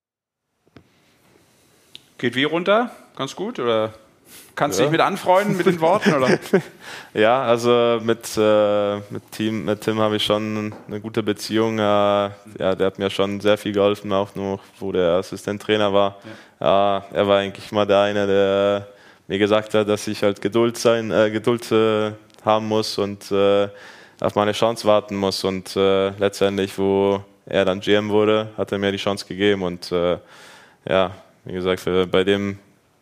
Geht wie runter? Ganz gut? Oder kannst du dich mit anfreunden mit den Worten? Oder? Ja, also mit Tim habe ich schon eine gute Beziehung. Der hat mir schon sehr viel geholfen, auch noch, wo der Assistenttrainer war. Ja. Er war eigentlich mal der eine, der mir gesagt hat, dass ich halt Geduld haben muss und auf meine Chance warten muss. Und letztendlich, wo er dann GM wurde, hat er mir die Chance gegeben. Und wie gesagt, bei den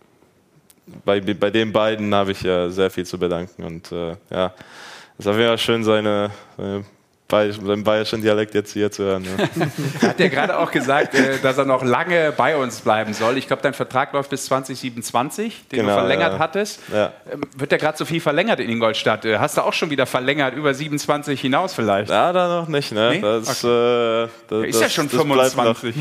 beiden habe ich sehr viel zu bedanken. Und es ist auf jeden Fall schön, seinen bayerischen Dialekt jetzt hier zu hören. Ja. Er hat ja gerade auch gesagt, dass er noch lange bei uns bleiben soll. Ich glaube, dein Vertrag läuft bis 2027, den du verlängert hattest. Ja. Wird ja gerade so viel verlängert in Ingolstadt. Hast du auch schon wieder verlängert, über 27 hinaus vielleicht? Ja, da noch nicht. Ne? Nee? Das ist ja schon 25.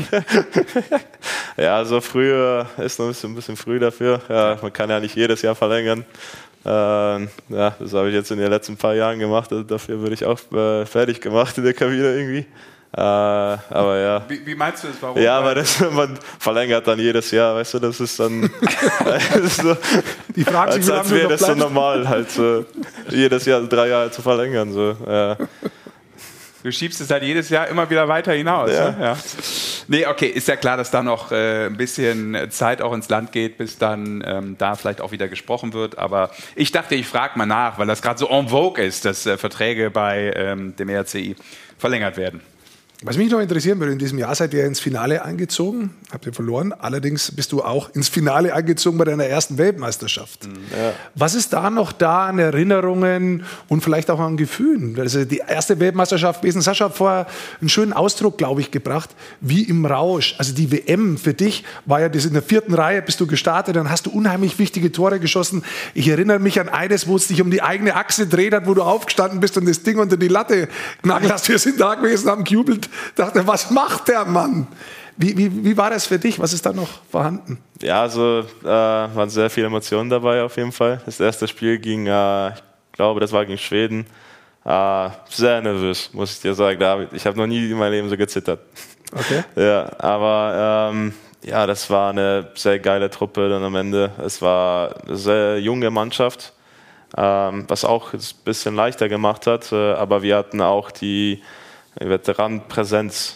Ja, also früh ist noch ein bisschen früh dafür. Ja, man kann ja nicht jedes Jahr verlängern. Das habe ich jetzt in den letzten paar Jahren gemacht. Dafür würde ich auch fertig gemacht in der Kabine irgendwie. Aber ja. Wie meinst du das? Warum? Ja, weil man verlängert dann jedes Jahr, weißt du, das ist dann so, die Frage sich, als wäre das so normal, halt jedes Jahr 3 Jahre zu verlängern. So. Ja. Du schiebst es halt jedes Jahr immer wieder weiter hinaus. Ja. Ne? Ja. Nee, okay, ist ja klar, dass da noch ein bisschen Zeit auch ins Land geht, bis dann da vielleicht auch wieder gesprochen wird. Aber ich dachte, ich frage mal nach, weil das gerade so en vogue ist, dass Verträge bei dem RCI verlängert werden. Was mich noch interessieren würde, in diesem Jahr seid ihr ins Finale eingezogen, habt ihr verloren. Allerdings bist du auch ins Finale eingezogen bei deiner ersten Weltmeisterschaft. Ja. Was ist da noch da an Erinnerungen und vielleicht auch an Gefühlen? Also die erste Weltmeisterschaft gewesen. Sascha hat vorher einen schönen Ausdruck, glaube ich, gebracht, wie im Rausch. Also die WM für dich war ja das in der 4. Reihe, bist du gestartet, dann hast du unheimlich wichtige Tore geschossen. Ich erinnere mich an eines, wo es dich um die eigene Achse dreht hat, wo du aufgestanden bist und das Ding unter die Latte knackeln hast. Wir sind da gewesen, haben gejubelt. Dachte, was macht der Mann? Wie war das für dich? Was ist da noch vorhanden? Ja, also waren sehr viele Emotionen dabei auf jeden Fall. Das erste Spiel ging, ich glaube, das war gegen Schweden. Sehr nervös, muss ich dir sagen. Ich habe noch nie in meinem Leben so gezittert. Okay. Ja, aber das war eine sehr geile Truppe dann am Ende. Es war eine sehr junge Mannschaft, was auch ein bisschen leichter gemacht hat. Aber wir hatten auch die Veteranenpräsenz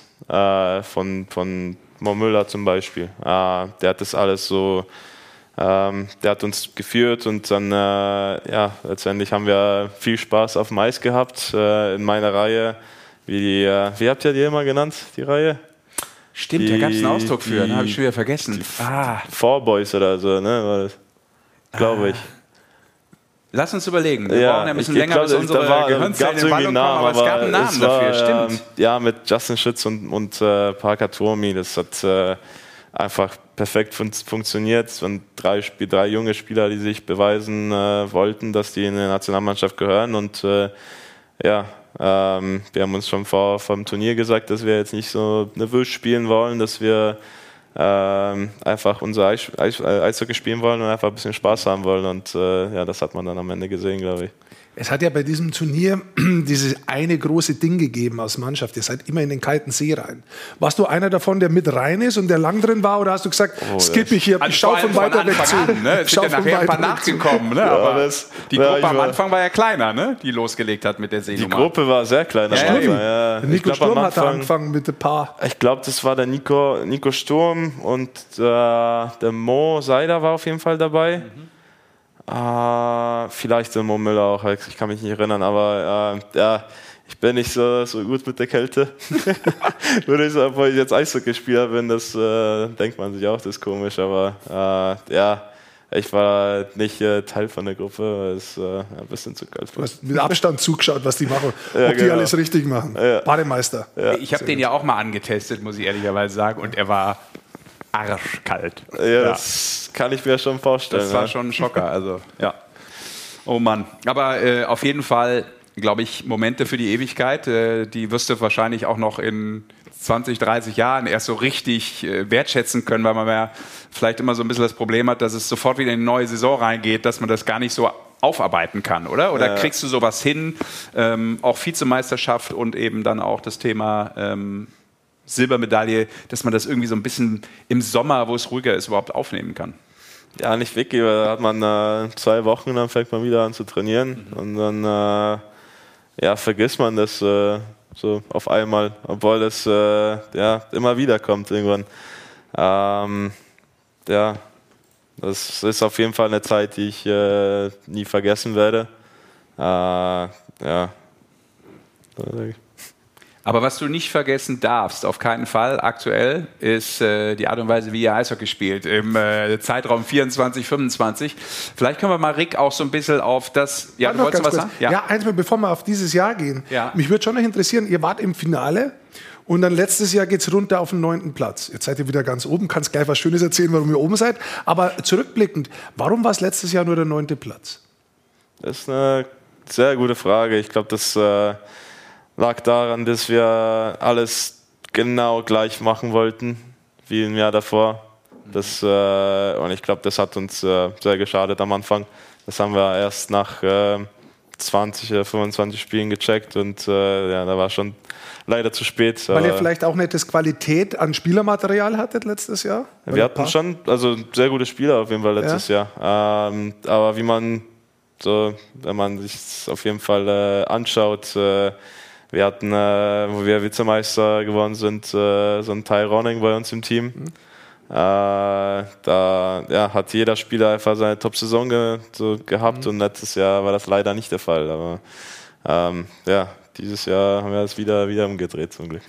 von Mo Müller zum Beispiel. Der hat das alles so, der hat uns geführt und dann, letztendlich haben wir viel Spaß auf dem Eis gehabt in meiner Reihe. Wie habt ihr die immer genannt, die Reihe? Stimmt, da gab es einen Ausdruck für, habe ich schon wieder vergessen. Four Boys oder so, ne? War das, glaube ich. Lass uns überlegen. Wir brauchen ja ein bisschen länger, bis unsere Gehirnzellen in Wallung kommen, aber es gab einen Namen dafür, stimmt. Ja, mit Justin Schütz und Parker Tuomi, das hat einfach perfekt funktioniert. Es waren drei junge Spieler, die sich beweisen wollten, dass die in der Nationalmannschaft gehören. Und wir haben uns schon vor dem Turnier gesagt, dass wir jetzt nicht so nervös spielen wollen, dass wir einfach unser Eishockey spielen wollen und einfach ein bisschen Spaß haben wollen. Und das hat man dann am Ende gesehen, glaube ich. Es hat ja bei diesem Turnier dieses eine große Ding gegeben als Mannschaft. Ihr seid immer in den kalten See rein. Warst du einer davon, der mit rein ist und der lang drin war? Oder hast du gesagt, skipp ich hier, ich schaue von weiter weg zu? Es sind ja nachher ein paar nachgekommen. Ne? Aber die Gruppe am Anfang war ja kleiner, ne? Die losgelegt hat mit der Seenummer. Die Gruppe war sehr klein. Nico Sturm hat angefangen mit ein paar. Ich glaube, das war der Nico Sturm und der Mo Seider war auf jeden Fall dabei. Vielleicht der Mo Müller auch, ich kann mich nicht erinnern, aber ich bin nicht so gut mit der Kälte. Würde ich sagen, weil ich jetzt Eishockeyspieler bin, das denkt man sich auch, das ist komisch, aber ich war nicht Teil von der Gruppe, weil es ein bisschen zu kalt war. Du hast mit Abstand zugeschaut, was die machen, die alles richtig machen. Bademeister. Ja. Ich habe den ja auch mal angetestet, muss ich ehrlicherweise sagen, und er war arschkalt. Das kann ich mir schon vorstellen. Das war schon ein Schocker. Also, oh Mann. Aber auf jeden Fall, glaube ich, Momente für die Ewigkeit. Die wirst du wahrscheinlich auch noch in 20, 30 Jahren erst so richtig wertschätzen können, weil man ja vielleicht immer so ein bisschen das Problem hat, dass es sofort wieder in eine neue Saison reingeht, dass man das gar nicht so aufarbeiten kann, oder? Oder kriegst du sowas hin? Auch Vizemeisterschaft und eben dann auch das Thema Silbermedaille, dass man das irgendwie so ein bisschen im Sommer, wo es ruhiger ist, überhaupt aufnehmen kann? Ja, nicht wirklich, weil da hat man 2 Wochen und dann fängt man wieder an zu trainieren und dann vergisst man das so auf einmal, obwohl das immer wieder kommt irgendwann. Das ist auf jeden Fall eine Zeit, die ich nie vergessen werde. Aber was du nicht vergessen darfst, auf keinen Fall aktuell, ist die Art und Weise, wie ihr Eishockey spielt im Zeitraum 24, 25. Vielleicht können wir mal, Rick, auch so ein bisschen auf das... Ja, du wolltest was sagen? Ja, eins mal, bevor wir auf dieses Jahr gehen. Ja. Mich würde schon noch interessieren, ihr wart im Finale und dann letztes Jahr geht es runter auf den 9. Platz. Jetzt seid ihr wieder ganz oben, kannst gleich was Schönes erzählen, warum ihr oben seid. Aber zurückblickend, warum war es letztes Jahr nur der 9. Platz? Das ist eine sehr gute Frage. Ich glaube, das... lag daran, dass wir alles genau gleich machen wollten wie im Jahr davor. Und ich glaube, das hat uns sehr geschadet am Anfang. Das haben wir erst nach 20 oder 25 Spielen gecheckt und da war schon leider zu spät. Weil ihr vielleicht auch nicht das Qualität an Spielermaterial hattet letztes Jahr? Wir hatten schon sehr gute Spieler auf jeden Fall letztes Jahr. Aber wenn man sich auf jeden Fall anschaut, wir hatten, wo wir Vizemeister geworden sind, so einen Ty Ronning bei uns im Team. Da hat jeder Spieler einfach seine Top-Saison gehabt und letztes Jahr war das leider nicht der Fall. Aber dieses Jahr haben wir das wieder umgedreht zum Glück.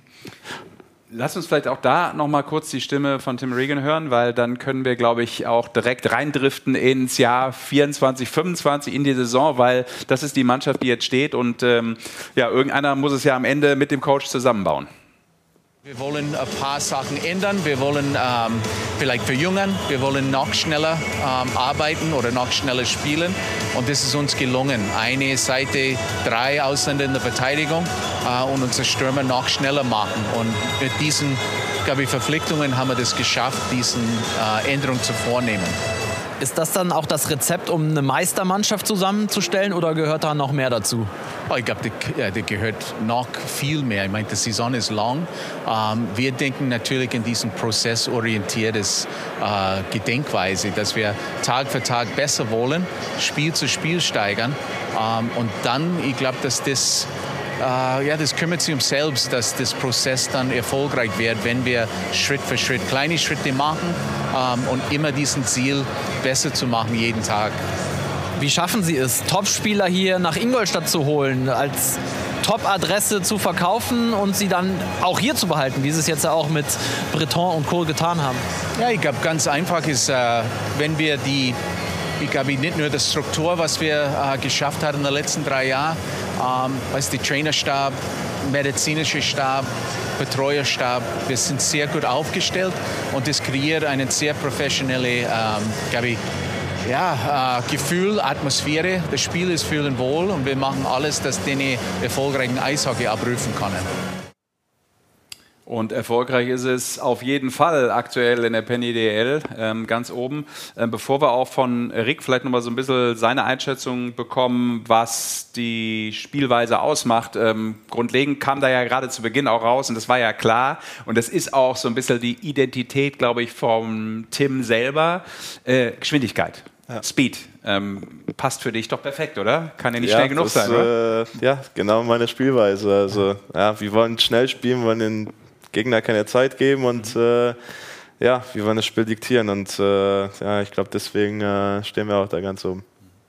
Lass uns vielleicht auch da noch mal kurz die Stimme von Tim Regan hören, weil dann können wir, glaube ich, auch direkt reindriften ins Jahr 24, 25 in die Saison, weil das ist die Mannschaft, die jetzt steht und irgendeiner muss es ja am Ende mit dem Coach zusammenbauen. Wir wollen ein paar Sachen ändern, wir wollen vielleicht verjüngern, wir wollen noch schneller arbeiten oder noch schneller spielen und das ist uns gelungen. Eine Seite, 3 Ausländer in der Verteidigung und unsere Stürmer noch schneller machen und mit diesen, glaube ich, Verpflichtungen haben wir das geschafft, diesen Änderungen zu vornehmen. Ist das dann auch das Rezept, um eine Meistermannschaft zusammenzustellen oder gehört da noch mehr dazu? Ich glaube, da gehört noch viel mehr. Ich meine, die Saison ist lang. Wir denken natürlich in diesen prozessorientiertes Gedenkweise, dass wir Tag für Tag besser wollen, Spiel zu Spiel steigern. Und dann, ich glaube, dass das kümmert sich um selbst, dass das Prozess dann erfolgreich wird, wenn wir Schritt für Schritt kleine Schritte machen und immer diesen Ziel besser zu machen jeden Tag. Wie schaffen Sie es, Topspieler hier nach Ingolstadt zu holen? Als Top-Adresse zu verkaufen und sie dann auch hier zu behalten, wie sie es jetzt auch mit Breton und Kohl getan haben? Ja, ich glaube, ganz einfach ist, wenn wir ich glaube nicht nur die Struktur, was wir geschafft haben in den letzten 3 Jahren, was die Trainerstab, medizinischer Stab, Betreuerstab, wir sind sehr gut aufgestellt und das kreiert eine sehr professionelle, glaube ich, Gefühl, Atmosphäre. Das Spiel ist fühlen wohl und wir machen alles, dass die erfolgreichen Eishockey abrufen können. Und erfolgreich ist es auf jeden Fall aktuell in der Penny DEL, ganz oben. Bevor wir auch von Rick vielleicht nochmal so ein bisschen seine Einschätzung bekommen, was die Spielweise ausmacht. Grundlegend kam da ja gerade zu Beginn auch raus und das war ja klar. Und das ist auch so ein bisschen die Identität, glaube ich, vom Tim selber. Geschwindigkeit. Ja. Speed. Passt für dich doch perfekt, oder? Kann ja nicht schnell genug sein, oder? Ja, genau meine Spielweise. Also, wir wollen schnell spielen, wir wollen den Gegner keine Zeit geben und wir wollen das Spiel diktieren. Und ich glaube, deswegen stehen wir auch da ganz oben.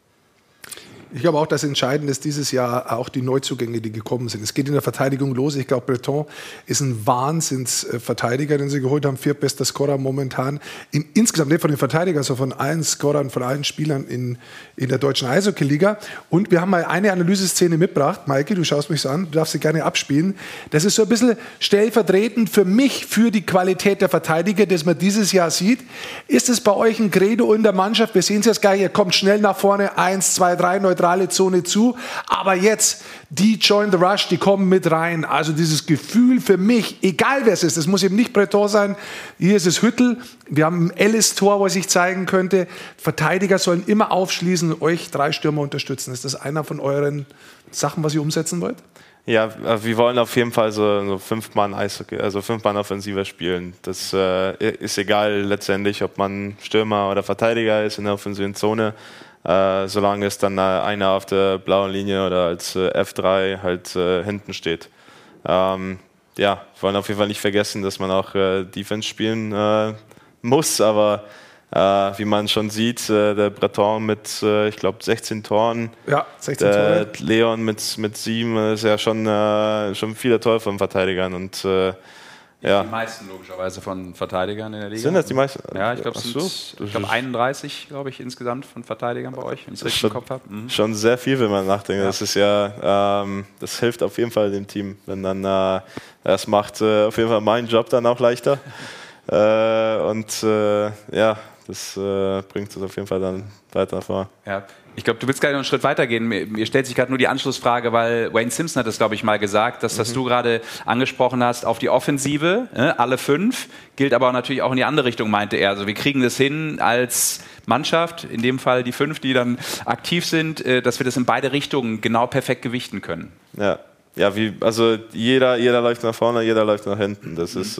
Ich glaube auch, dass entscheidend ist dieses Jahr auch die Neuzugänge, die gekommen sind. Es geht in der Verteidigung los. Ich glaube, Breton ist ein Wahnsinnsverteidiger, den sie geholt haben. 4. bester Scorer momentan. Insgesamt nicht von den Verteidigern, sondern von allen Scorern, von allen Spielern in der deutschen Eishockey-Liga. Und wir haben mal eine Analyseszene mitgebracht. Maike, du schaust mich so an, du darfst sie gerne abspielen. Das ist so ein bisschen stellvertretend für mich, für die Qualität der Verteidiger, das man dieses Jahr sieht. Ist es bei euch ein Credo in der Mannschaft? Wir sehen es jetzt gleich, ihr kommt schnell nach vorne, 1, 2, 3, neutrale Zone zu, aber jetzt, die join the rush, die kommen mit rein. Also dieses Gefühl für mich, egal wer es ist, das muss eben nicht Breton sein, hier ist es Hüttel, wir haben ein Ellis-Tor, was ich zeigen könnte. Verteidiger sollen immer aufschließen und euch 3 Stürmer unterstützen. Ist das einer von euren Sachen, was ihr umsetzen wollt? Ja, wir wollen auf jeden Fall so 5 Mann Eishockey, also 5 Mann Offensive spielen. Das ist egal letztendlich, ob man Stürmer oder Verteidiger ist in der offensiven Zone. Solange es dann einer auf der blauen Linie oder als F3 halt hinten steht. Wir wollen auf jeden Fall nicht vergessen, dass man auch Defense spielen muss, aber wie man schon sieht, der Breton mit, ich glaube, 16 Toren, 16 Tore. Leon mit 7 ist ja schon viele Tore von Verteidigern und die meisten logischerweise von Verteidigern in der Liga. Sind das die meisten? Ja, ich glaube, es sind 31, glaube ich, insgesamt von Verteidigern bei euch, wenn ich es richtig im Kopf habe. Schon sehr viel, wenn man nachdenkt. Ja. Das ist das hilft auf jeden Fall dem Team. Wenn dann, das macht auf jeden Fall meinen Job dann auch leichter. Das bringt es auf jeden Fall dann weiter vor. Ja. Ich glaube, du willst gleich noch einen Schritt weitergehen. Mir stellt sich gerade nur die Anschlussfrage, weil Wayne Simpson hat das, glaube ich, mal gesagt, dass das du gerade angesprochen hast, auf die Offensive, alle 5, gilt aber natürlich auch in die andere Richtung, meinte er. Also wir kriegen das hin als Mannschaft, in dem Fall die 5, die dann aktiv sind, dass wir das in beide Richtungen genau perfekt gewichten können. Ja, also jeder läuft nach vorne, jeder läuft nach hinten. Das ist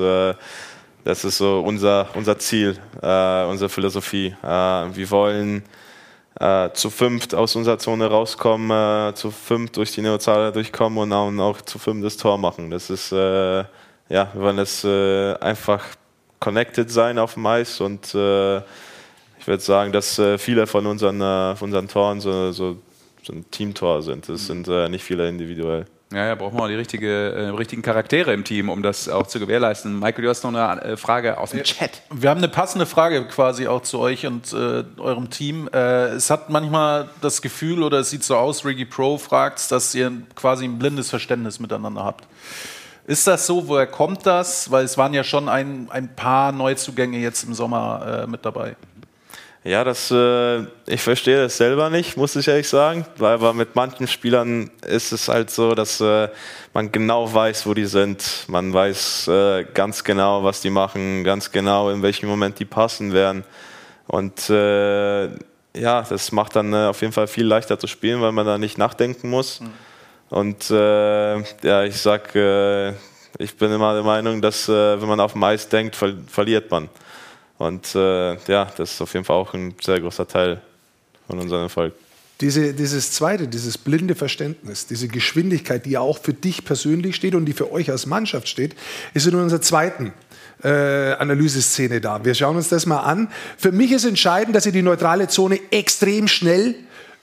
so unser Ziel, unsere Philosophie. Wir wollen zu 5 aus unserer Zone rauskommen, zu 5 durch die Neutrale durchkommen und auch zu 5 das Tor machen. Das ist, wir wollen das einfach connected sein auf dem Eis und ich würde sagen, dass viele von unseren Toren so ein Teamtor sind. Das sind nicht viele individuell. Ja, brauchen wir auch die richtigen Charaktere im Team, um das auch zu gewährleisten. Michael, du hast noch eine Frage aus dem Chat. Wir haben eine passende Frage quasi auch zu euch und eurem Team. Es hat manchmal das Gefühl, oder es sieht so aus, Ricky Pro fragt, dass ihr quasi ein blindes Verständnis miteinander habt. Ist das so? Woher kommt das? Weil es waren ja schon ein paar Neuzugänge jetzt im Sommer mit dabei. Ja, ich verstehe das selber nicht, muss ich ehrlich sagen, aber mit manchen Spielern ist es halt so, dass man genau weiß, wo die sind. Man weiß ganz genau, was die machen, ganz genau, in welchem Moment die passen werden. Und das macht dann auf jeden Fall viel leichter zu spielen, weil man da nicht nachdenken muss. Und ich bin immer der Meinung, dass wenn man auf dem Eis denkt, verliert man. Und das ist auf jeden Fall auch ein sehr großer Teil von unserem Erfolg. Dieses zweite, dieses blinde Verständnis, diese Geschwindigkeit, die ja auch für dich persönlich steht und die für euch als Mannschaft steht, ist in unserer zweiten Analyseszene da. Wir schauen uns das mal an. Für mich ist entscheidend, dass ihr die neutrale Zone extrem schnell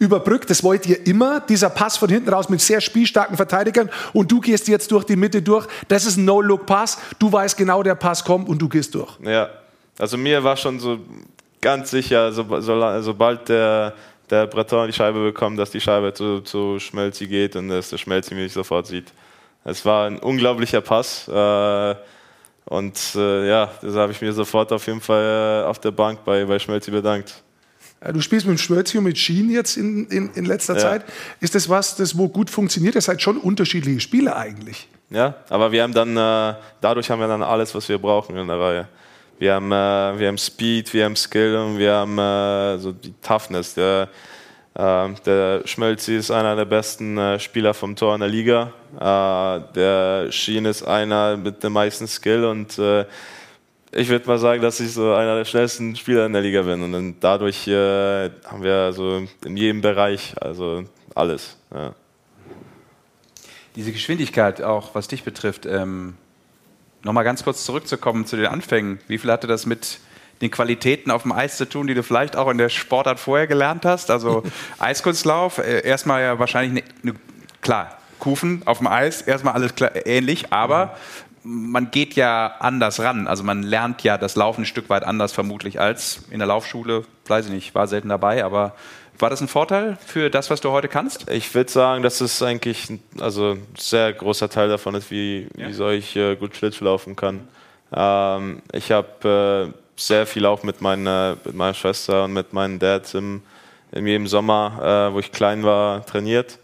überbrückt. Das wollt ihr immer. Dieser Pass von hinten raus mit sehr spielstarken Verteidigern und du gehst jetzt durch die Mitte durch. Das ist ein No-Look-Pass. Du weißt genau, der Pass kommt und du gehst durch. Ja, also mir war schon so ganz sicher, sobald der Breton die Scheibe bekommt, dass die Scheibe zu Schmelzi geht und dass der Schmelzi mich sofort sieht. Es war ein unglaublicher Pass. Und das habe ich mir sofort auf jeden Fall auf der Bank bei Schmelzi bedankt. Du spielst mit Schmelzi und mit Schien jetzt in letzter Zeit. Ist das was, wo gut funktioniert? Ihr seid schon unterschiedliche Spieler eigentlich. Ja, aber wir haben dann, dadurch haben wir dann alles, was wir brauchen in der Reihe. Wir haben Speed, wir haben Skill und wir haben so die Toughness. Der Schmelzi ist einer der besten Spieler vom Tor in der Liga. Der Schien ist einer mit dem meisten Skill und ich würde mal sagen, dass ich so einer der schnellsten Spieler in der Liga bin. Und dann dadurch haben wir so in jedem Bereich also alles. Ja. Diese Geschwindigkeit auch, was dich betrifft, nochmal ganz kurz zurückzukommen zu den Anfängen. Wie viel hatte das mit den Qualitäten auf dem Eis zu tun, die du vielleicht auch in der Sportart vorher gelernt hast? Also Eiskunstlauf, erstmal ja wahrscheinlich, klar, Kufen auf dem Eis, erstmal alles klar, ähnlich, aber man geht ja anders ran. Also man lernt ja das Laufen ein Stück weit anders vermutlich als in der Laufschule. Weiß ich nicht, war selten dabei, aber war das ein Vorteil für das, was du heute kannst? Ich würde sagen, dass es eigentlich ein sehr großer Teil davon ist, wie ich gut Schlittschuh laufen kann. Ich habe sehr viel auch mit meiner Schwester und mit meinem Dad in jedem Sommer, wo ich klein war, trainiert.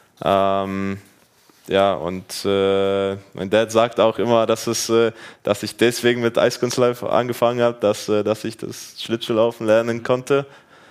Und mein Dad sagt auch immer, dass ich deswegen mit Eiskunstlauf angefangen habe, dass ich das Schlittschuhlaufen lernen konnte.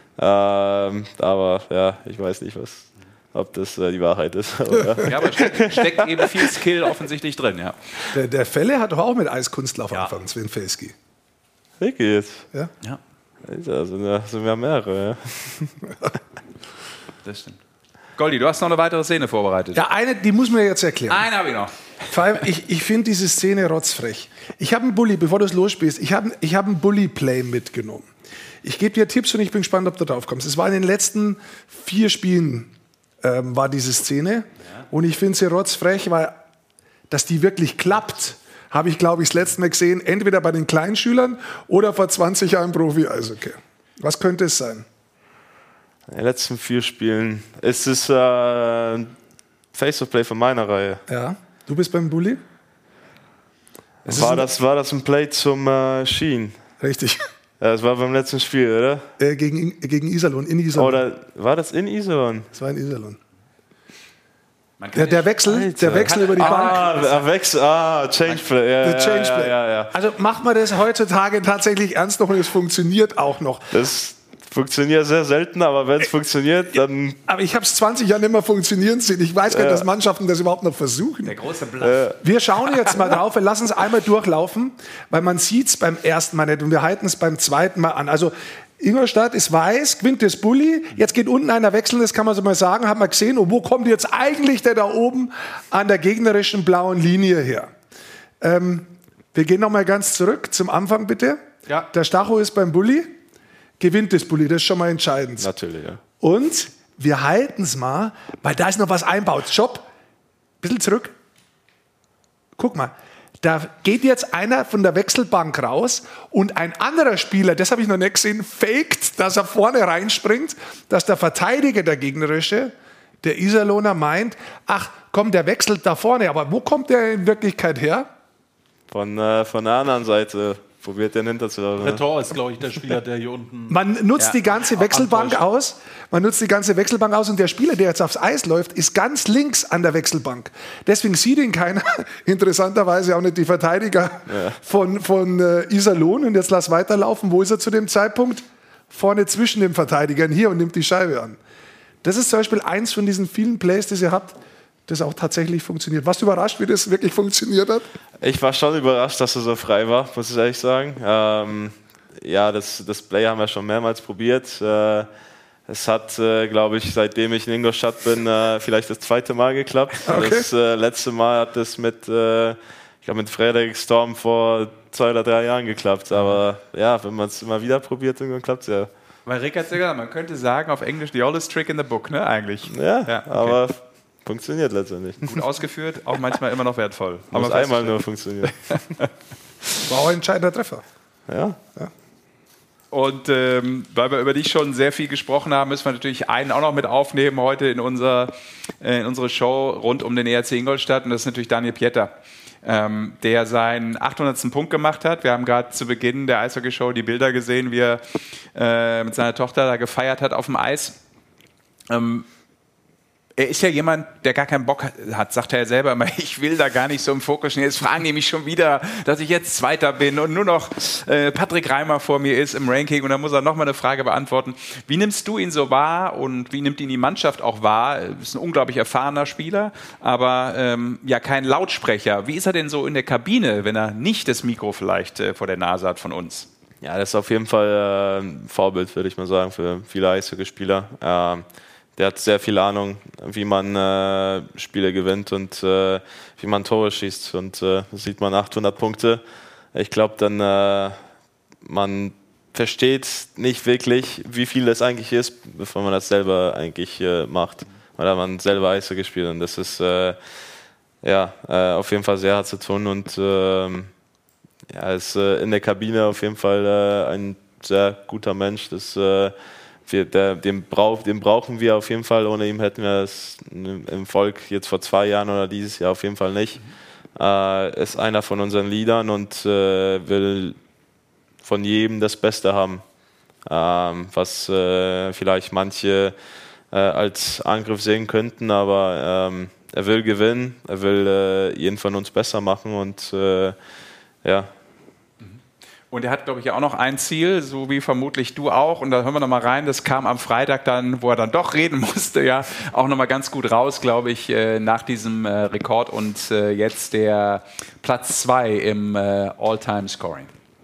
Aber ja, ich weiß nicht, ob das die Wahrheit ist. Ja, aber steckt eben viel Skill offensichtlich drin, ja. Der Felle hat doch auch mit Eiskunstlauf angefangen, Sven Felski. Wirklich jetzt? Ja. Also sind wir mehrere, ja. Das stimmt. Goldi, du hast noch eine weitere Szene vorbereitet. Ja, eine, die muss mir jetzt erklären. Eine habe ich noch. Vor allem, ich finde diese Szene rotzfrech. Ich habe einen Bully, bevor du es losspielst, ich hab einen Bully-Play mitgenommen. Ich gebe dir Tipps und ich bin gespannt, ob du drauf kommst. Es war in den letzten 4 Spielen, war diese Szene. Ja. Und ich finde sie rotzfrech, weil, dass die wirklich klappt, habe ich, glaube ich, das letzte Mal gesehen, entweder bei den Kleinschülern oder vor 20 Jahren Profi-Eishockey. Was könnte es sein? In den letzten 4 Spielen ist es Face-of-Play von meiner Reihe. Ja, du bist beim Bully? War das ein Play zum Schien? Richtig. Ja, das war beim letzten Spiel, oder? Gegen Iserlohn, in Iserlohn. Oder war das in Iserlohn? Das war in Iserlohn. Der Wechsel über die Bank. Changeplay. Ja, Changeplay. Ja. Also macht man das heutzutage tatsächlich ernst noch und es funktioniert auch noch. Das funktioniert sehr selten, aber wenn es funktioniert, dann... Aber ich habe es 20 Jahre nicht mehr funktionieren sehen. Ich weiß gar nicht, dass Mannschaften das überhaupt noch versuchen. Der große Bluff. Wir schauen jetzt mal drauf, wir lassen es einmal durchlaufen, weil man sieht es beim ersten Mal nicht und wir halten es beim zweiten Mal an. Also Ingolstadt ist weiß, gewinnt das Bulli, jetzt geht unten einer wechseln, das kann man so mal sagen, haben wir gesehen. Und wo kommt jetzt eigentlich der da oben an der gegnerischen blauen Linie her? Wir gehen noch mal ganz zurück zum Anfang, bitte. Ja. Der Stacho ist beim Bulli. Gewinnt das Bulli, das ist schon mal entscheidend. Natürlich, ja. Und wir halten es mal, weil da ist noch was einbaut. Stopp, bisschen zurück. Guck mal, da geht jetzt einer von der Wechselbank raus und ein anderer Spieler, das habe ich noch nicht gesehen, faked, dass er vorne reinspringt, dass der Verteidiger, der gegnerische, der Iserlohner meint, ach komm, der wechselt da vorne. Aber wo kommt der in Wirklichkeit her? Von der anderen Seite. Probiert den hinterzulaufen. Breton ist, glaube ich, der Spieler, der hier unten... Man nutzt die ganze Wechselbank aus. Man nutzt die ganze Wechselbank aus und der Spieler, der jetzt aufs Eis läuft, ist ganz links an der Wechselbank. Deswegen sieht ihn keiner. Interessanterweise auch nicht die Verteidiger von Iserlohn. Und jetzt lass weiterlaufen. Wo ist er zu dem Zeitpunkt? Vorne zwischen den Verteidigern hier und nimmt die Scheibe an. Das ist zum Beispiel eins von diesen vielen Plays, die ihr habt, das auch tatsächlich funktioniert. Warst du überrascht, wie das wirklich funktioniert hat? Ich war schon überrascht, dass er so frei war, muss ich ehrlich sagen. Das Play haben wir schon mehrmals probiert. Es hat, glaube ich, seitdem ich in Ingolstadt bin, vielleicht das 2. Mal geklappt. Okay. Das letzte Mal hat es mit Frederik Storm vor 2 oder 3 Jahren geklappt. Aber ja, wenn man es immer wieder probiert, dann klappt es ja. Weil Rick hat gesagt, man könnte sagen auf Englisch, the oldest trick in the book, ne, eigentlich. Ja, okay. Aber funktioniert letztendlich. Gut ausgeführt, auch manchmal immer noch wertvoll. Muss einmal nur funktionieren. War auch ein entscheidender Treffer. Ja. Und weil wir über dich schon sehr viel gesprochen haben, müssen wir natürlich einen auch noch mit aufnehmen heute in unsere Show rund um den ERC Ingolstadt. Und das ist natürlich Daniel Pieter, der seinen 800. Punkt gemacht hat. Wir haben gerade zu Beginn der Eishockey-Show die Bilder gesehen, wie er mit seiner Tochter da gefeiert hat auf dem Eis. Er ist ja jemand, der gar keinen Bock hat, sagt er ja selber immer, ich will da gar nicht so im Fokus stehen. Jetzt fragen die mich schon wieder, dass ich jetzt Zweiter bin und nur noch Patrick Reimer vor mir ist im Ranking und dann muss er nochmal eine Frage beantworten. Wie nimmst du ihn so wahr und wie nimmt ihn die Mannschaft auch wahr? Er ist ein unglaublich erfahrener Spieler, aber ja kein Lautsprecher. Wie ist er denn so in der Kabine, wenn er nicht das Mikro vielleicht vor der Nase hat von uns? Ja, das ist auf jeden Fall ein Vorbild, würde ich mal sagen, für viele Eishockeyspieler. Der hat sehr viel Ahnung, wie man Spiele gewinnt und wie man Tore schießt. Und das sieht man 800 Punkte. Ich glaube, dann man versteht nicht wirklich, wie viel das eigentlich ist, bevor man das selber eigentlich macht. Oder man selber Eishockey spielt. Und das ist auf jeden Fall sehr hart zu tun. Und ist in der Kabine auf jeden Fall ein sehr guter Mensch. Den brauchen wir auf jeden Fall. Ohne ihn hätten wir es im Volk jetzt vor 2 Jahren oder dieses Jahr auf jeden Fall nicht. Ist einer von unseren Leadern und will von jedem das Beste haben. Was vielleicht manche als Angriff sehen könnten, aber er will gewinnen, er will jeden von uns besser machen und Und er hat, glaube ich, ja auch noch ein Ziel, so wie vermutlich du auch. Und da hören wir noch mal rein. Das kam am Freitag dann, wo er dann doch reden musste, ja, auch noch mal ganz gut raus, glaube ich, nach diesem Rekord. Und jetzt der Platz 2 im All-Time-Scoring.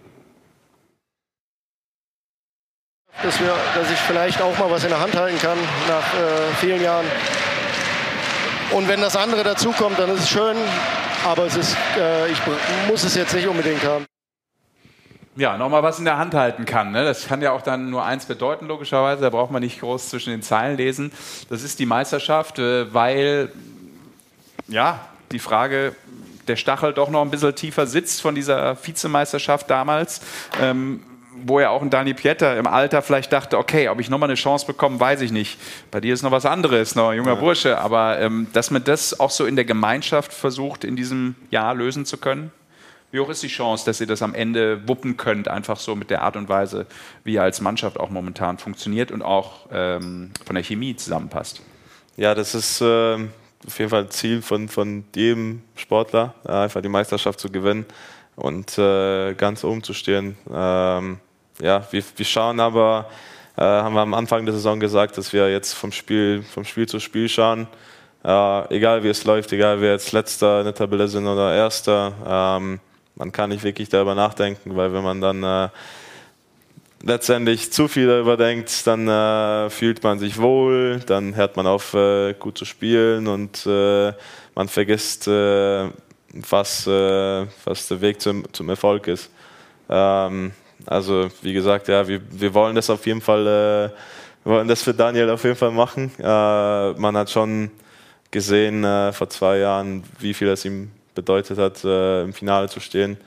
Dass ich vielleicht auch mal was in der Hand halten kann nach vielen Jahren. Und wenn das andere dazukommt, dann ist es schön. Aber ich muss es jetzt nicht unbedingt haben. Ja, nochmal was in der Hand halten kann. Ne? Das kann ja auch dann nur eins bedeuten, logischerweise. Da braucht man nicht groß zwischen den Zeilen lesen. Das ist die Meisterschaft, weil ja, die Frage, der Stachel doch noch ein bisschen tiefer sitzt von dieser Vizemeisterschaft damals, wo ja auch ein Dani Pieter im Alter vielleicht dachte, okay, ob ich nochmal eine Chance bekomme, weiß ich nicht. Bei dir ist noch was anderes, noch ein junger Bursche. Aber dass man das auch so in der Gemeinschaft versucht, in diesem Jahr lösen zu können? Wie hoch ist die Chance, dass ihr das am Ende wuppen könnt, einfach so mit der Art und Weise, wie ihr als Mannschaft auch momentan funktioniert und auch von der Chemie zusammenpasst? Ja, das ist auf jeden Fall ein Ziel von jedem Sportler, einfach die Meisterschaft zu gewinnen und ganz oben zu stehen. Wir schauen aber, haben wir am Anfang der Saison gesagt, dass wir jetzt vom Spiel zu Spiel schauen. Egal wie es läuft, egal wer jetzt Letzter in der Tabelle sind oder Erster, man kann nicht wirklich darüber nachdenken, weil wenn man dann letztendlich zu viel darüber denkt, dann fühlt man sich wohl, dann hört man auf, gut zu spielen und man vergisst, was der Weg zum Erfolg ist. Also wie gesagt, ja, wir wollen das auf jeden Fall, wir wollen das für Daniel auf jeden Fall machen. Man hat schon gesehen vor 2 Jahren, wie viel es ihm bedeutet hat, im Finale zu stehen.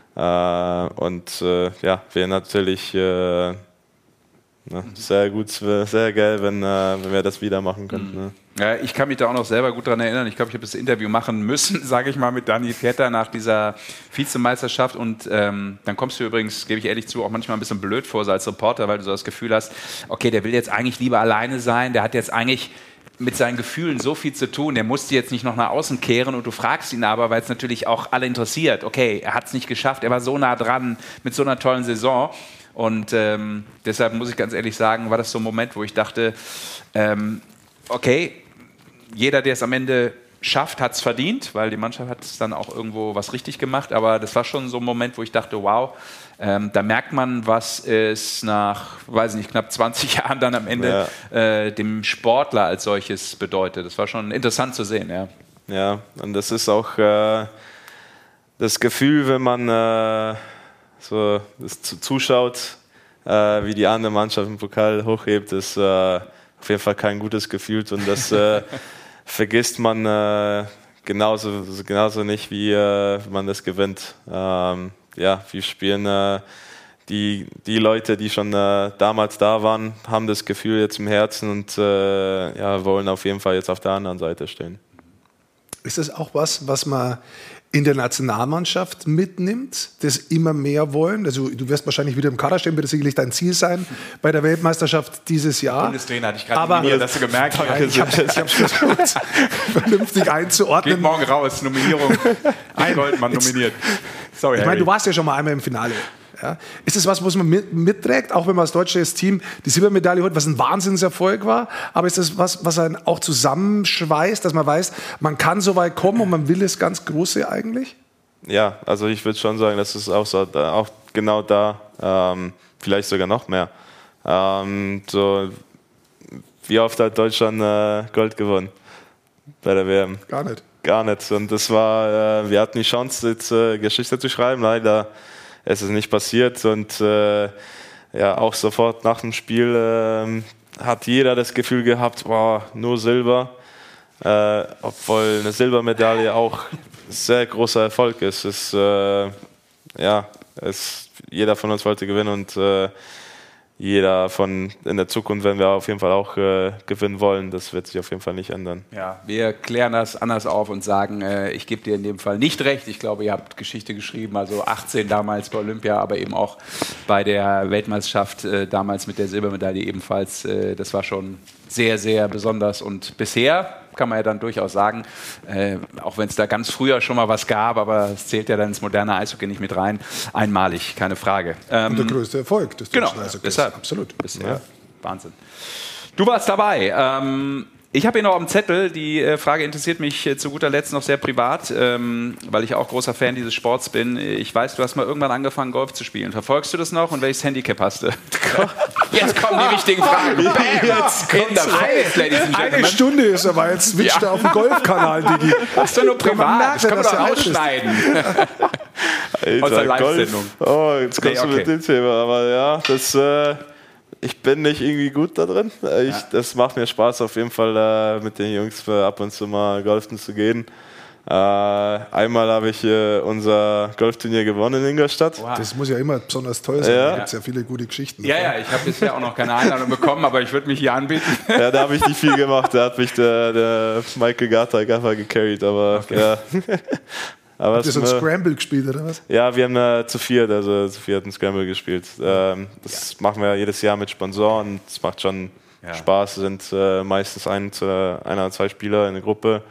Wäre natürlich sehr gut, sehr geil, wenn wir das wieder machen könnten. Ne? Ja, ich kann mich da auch noch selber gut daran erinnern. Ich glaube, ich habe das Interview machen müssen, sage ich mal, mit Dani Pieter nach dieser Vizemeisterschaft. Und dann kommst du übrigens, gebe ich ehrlich zu, auch manchmal ein bisschen blöd vor, so als Reporter, weil du so das Gefühl hast, okay, der will jetzt eigentlich lieber alleine sein, der hat jetzt eigentlich mit seinen Gefühlen so viel zu tun, der musste jetzt nicht noch nach außen kehren und du fragst ihn aber, weil es natürlich auch alle interessiert, okay, er hat es nicht geschafft, er war so nah dran mit so einer tollen Saison und deshalb muss ich ganz ehrlich sagen, war das so ein Moment, wo ich dachte, okay, jeder, der es am Ende schafft, hat es verdient, weil die Mannschaft hat es dann auch irgendwo was richtig gemacht, aber das war schon so ein Moment, wo ich dachte, wow, da merkt man, was es nach, weiß nicht, knapp 20 Jahren dann am Ende dem Sportler als solches bedeutet. Das war schon interessant zu sehen. Ja, ja, und das ist auch das Gefühl, wenn man so das zuschaut, wie die andere Mannschaft im Pokal hochhebt, ist auf jeden Fall kein gutes Gefühl. Und das vergisst man genauso nicht, wie man das gewinnt. Wir spielen die Leute, die schon damals da waren, haben das Gefühl jetzt im Herzen und wollen auf jeden Fall jetzt auf der anderen Seite stehen. Ist das auch was man in der Nationalmannschaft mitnimmt, das immer mehr wollen? Also du wirst wahrscheinlich wieder im Kader stehen, wird das sicherlich dein Ziel sein bei der Weltmeisterschaft dieses Jahr. Bundestrainer hatte ich gerade nominiert, dass du gemerkt hast. Ich habe es versucht, vernünftig einzuordnen. Geht morgen raus, Nominierung. Ein Goldmann nominiert. Sorry, ich meine, du warst ja schon mal einmal im Finale. Ja? Ist das was man mitträgt, auch wenn man als deutsches Team die Silbermedaille holt, was ein Wahnsinnserfolg war? Aber ist das was einen auch zusammenschweißt, dass man weiß, man kann so weit kommen und man will das ganz Große eigentlich? Ja, also ich würde schon sagen, das ist auch so, auch genau da, vielleicht sogar noch mehr. So, wie oft hat Deutschland Gold gewonnen bei der WM? Gar nicht. Und das war, wir hatten die Chance, jetzt Geschichte zu schreiben. Leider ist es nicht passiert. Und auch sofort nach dem Spiel hat jeder das Gefühl gehabt, wow, nur Silber. Obwohl eine Silbermedaille auch ein sehr großer Erfolg ist. Jeder von uns wollte gewinnen und jeder in der Zukunft werden wir auf jeden Fall auch gewinnen wollen. Das wird sich auf jeden Fall nicht ändern. Ja, wir klären das anders auf und sagen, ich gebe dir in dem Fall nicht recht. Ich glaube, ihr habt Geschichte geschrieben, also 18 damals bei Olympia, aber eben auch bei der Weltmeisterschaft damals mit der Silbermedaille ebenfalls. Das war schon sehr, sehr besonders und bisher kann man ja dann durchaus sagen, auch wenn es da ganz früher schon mal was gab, aber es zählt ja dann ins moderne Eishockey nicht mit rein, einmalig, keine Frage. Und der größte Erfolg des deutschen Eishockeys. Deshalb. Absolut. Bisher. Ja. Wahnsinn. Du warst dabei. Ich habe hier noch am Zettel, die Frage interessiert mich zu guter Letzt noch sehr privat, weil ich auch großer Fan dieses Sports bin. Ich weiß, du hast mal irgendwann angefangen, Golf zu spielen. Verfolgst du das noch und welches Handicap hast du? Jetzt kommen die wichtigen Fragen. Eine Stunde ist aber, jetzt switcht er auf den Golfkanal, Digi. Das ist doch nur privat, das kann man doch ausschneiden. Alter, aus der Live-Sendung. Oh, jetzt kommst du mit dem Thema, aber ja, ich bin nicht irgendwie gut da drin. Das macht mir Spaß auf jeden Fall, mit den Jungs ab und zu mal golfen zu gehen. Einmal habe ich unser Golfturnier gewonnen in Ingolstadt. Wow. Das muss ja immer besonders toll sein. Da gibt es ja viele gute Geschichten. Ja, ich habe bisher auch noch keine Einladung bekommen, aber ich würde mich hier anbieten. Ja, da habe ich nicht viel gemacht. Da hat mich der Michael Gaffer gecarried, aber okay. Ja. Aber habt ihr so ein Scramble gespielt, oder was? Ja, wir haben zu viert einen Scramble gespielt. Das machen wir jedes Jahr mit Sponsoren. Es macht schon Spaß. Es sind meistens einer oder zwei Spieler in der Gruppe.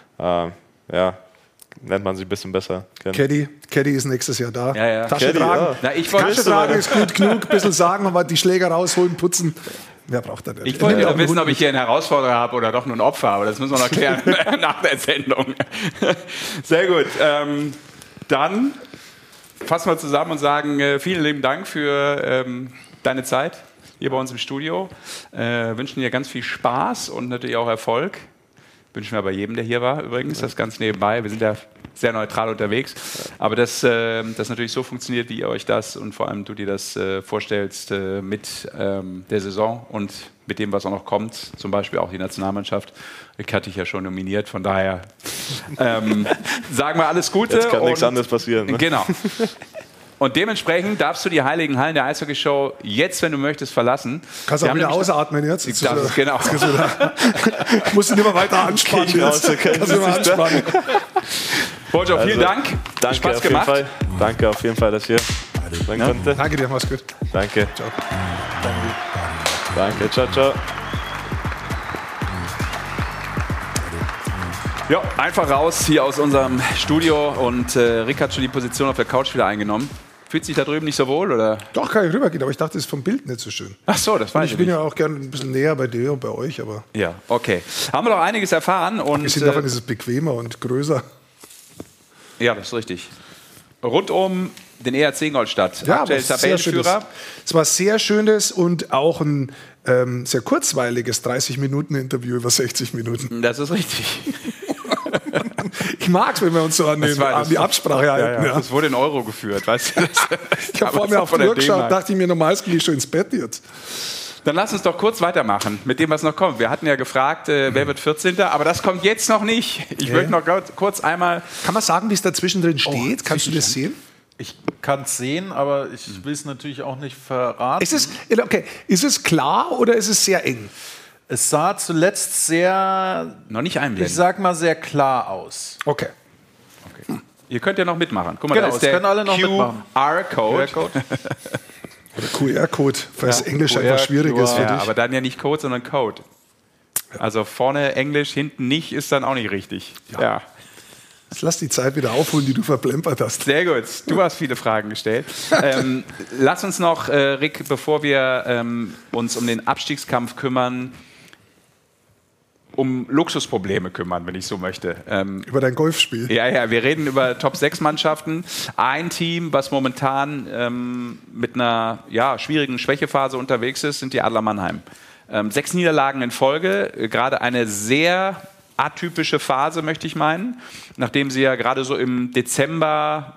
Lernt man sich ein bisschen besser kennen. Caddy ist nächstes Jahr da. Ja. Tasche Caddy, tragen. ja. Na, Tasche tragen ist gut genug. Ein bisschen sagen, aber die Schläger rausholen, putzen. Wer braucht das denn? Ich wollte ja wissen, ob ich hier einen Herausforderer habe oder doch nur ein Opfer, aber das müssen wir noch klären nach der Sendung. Sehr gut. Dann fassen wir zusammen und sagen vielen lieben Dank für deine Zeit hier bei uns im Studio. Wünschen dir ganz viel Spaß und natürlich auch Erfolg. Wünschen wir bei jedem, der hier war übrigens, das ganz nebenbei. Wir sind ja sehr neutral unterwegs. Aber dass das natürlich so funktioniert, wie ihr euch das und vor allem du dir das vorstellst mit der Saison und mit dem, was auch noch kommt, zum Beispiel auch die Nationalmannschaft. Ich hatte dich ja schon nominiert, von daher sagen wir alles Gute. Jetzt kann nichts anderes passieren. Ne? Genau. Und dementsprechend darfst du die heiligen Hallen der Eishockey-Show jetzt, wenn du möchtest, verlassen. Kannst auch wieder ausatmen jetzt. Genau. Musst du nicht mehr weiter anspannen. Kannst du immer anspannen. Wojo, vielen Dank. Danke, Spaß gemacht. Danke auf jeden Fall, dass ihr sein konnte. Danke dir, mach's gut. Danke. Ciao. Danke, ciao. Ja, einfach raus hier aus unserem Studio und Rick hat schon die Position auf der Couch wieder eingenommen. Fühlt sich da drüben nicht so wohl, oder? Doch, kann ich rübergehen, aber ich dachte, das ist vom Bild nicht so schön. Ach so, das weiß ich nicht. Ich bin ja auch gerne ein bisschen näher bei dir und bei euch, aber... Ja, okay. Haben wir doch einiges erfahren und... Davon ist es bequemer und größer. Ja, das ist richtig. Rund um den ERC Ingolstadt, ja, aktuell Tabellenführer. Es war sehr schönes und auch ein sehr kurzweiliges 30-Minuten-Interview über 60 Minuten. Das ist richtig. Ich mag es, wenn wir uns so an die Absprache halten. Ja. Das wurde in Euro geführt, weißt du? Ich habe vor mir auf die Uhr geschaut, dachte ich mir, normal gehe ich schon ins Bett jetzt. Dann lass uns doch kurz weitermachen mit dem, was noch kommt. Wir hatten ja gefragt, wer wird 14. Aber das kommt jetzt noch nicht. Ich würde noch kurz einmal... Kann man sagen, wie es da zwischendrin steht? Kannst du das sehen? Ich kann es sehen, aber ich will es natürlich auch nicht verraten. Ist es klar oder ist es sehr eng? Es sah zuletzt sehr... Noch nicht einblenden. Ich sag mal sehr klar aus. Okay. Ihr könnt ja noch mitmachen. Guck mal, genau, da ist der können alle noch mitmachen. QR-Code. Oder QR-Code, falls Englisch einfach schwierig ist für dich. Aber dann ja nicht Code, sondern Code. Also vorne Englisch, hinten nicht, ist dann auch nicht richtig. Ja. Jetzt lass die Zeit wieder aufholen, die du verplempert hast. Sehr gut. Du hast viele Fragen gestellt. Lass uns noch, Rick, bevor wir uns um den Abstiegskampf kümmern, um Luxusprobleme kümmern, wenn ich so möchte. Über dein Golfspiel. Ja, wir reden über Top-6-Mannschaften. Ein Team, was momentan mit einer schwierigen Schwächephase unterwegs ist, sind die Adler Mannheim. 6 Niederlagen in Folge, gerade eine sehr atypische Phase, möchte ich meinen, nachdem sie ja gerade so im Dezember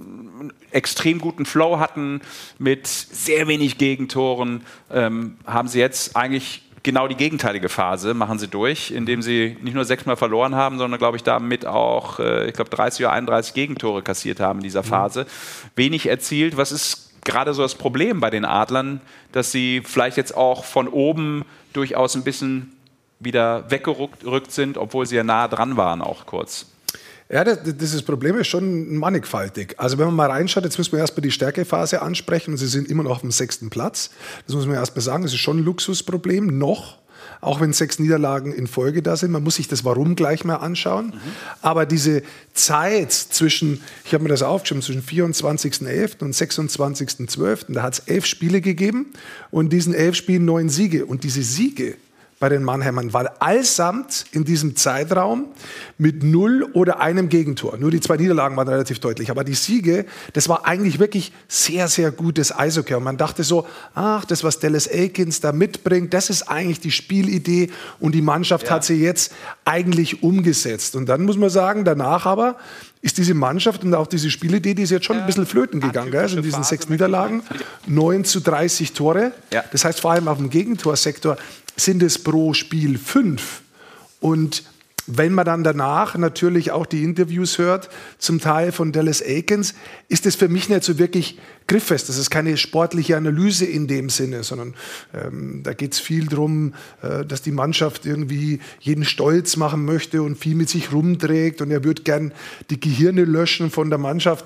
extrem guten Flow hatten mit sehr wenig Gegentoren, haben sie jetzt eigentlich genau die gegenteilige Phase machen sie durch, indem sie nicht nur 6-mal verloren haben, sondern, glaube ich, damit auch, 30 oder 31 Gegentore kassiert haben in dieser Phase. Wenig erzielt. Was ist gerade so das Problem bei den Adlern, dass sie vielleicht jetzt auch von oben durchaus ein bisschen wieder weggerückt sind, obwohl sie ja nah dran waren, auch kurz? Ja, das Problem ist schon mannigfaltig. Also wenn man mal reinschaut, jetzt müssen wir erstmal die Stärkephase ansprechen und sie sind immer noch auf dem 6. Platz. Das muss man erstmal sagen, das ist schon ein Luxusproblem, noch. Auch wenn 6 Niederlagen in Folge da sind. Man muss sich das Warum gleich mal anschauen. Aber diese Zeit zwischen, ich habe mir das aufgeschrieben, zwischen 24.11. und 26.12., da hat es 11 Spiele gegeben und in diesen 11 Spielen 9 Siege. Und diese Siege bei den Mannheimern war allesamt in diesem Zeitraum mit 0 oder einem Gegentor. Nur die 2 Niederlagen waren relativ deutlich. Aber die Siege, das war eigentlich wirklich sehr, sehr gutes Eishockey. Und man dachte so, das, was Dallas Eakins da mitbringt, das ist eigentlich die Spielidee. Und die Mannschaft hat sie jetzt eigentlich umgesetzt. Und dann muss man sagen, danach aber ist diese Mannschaft und auch diese Spielidee, die ist jetzt schon ein bisschen flöten gegangen. Also in diesen 6 Niederlagen, 9:30 Tore. Ja. Das heißt, vor allem auf dem Gegentorsektor sind es pro Spiel 5. Und wenn man dann danach natürlich auch die Interviews hört, zum Teil von Dallas Eakins, ist das für mich nicht so wirklich grifffest. Das ist keine sportliche Analyse in dem Sinne, sondern da geht es viel darum, dass die Mannschaft irgendwie jeden stolz machen möchte und viel mit sich rumträgt und er würde gern die Gehirne löschen von der Mannschaft.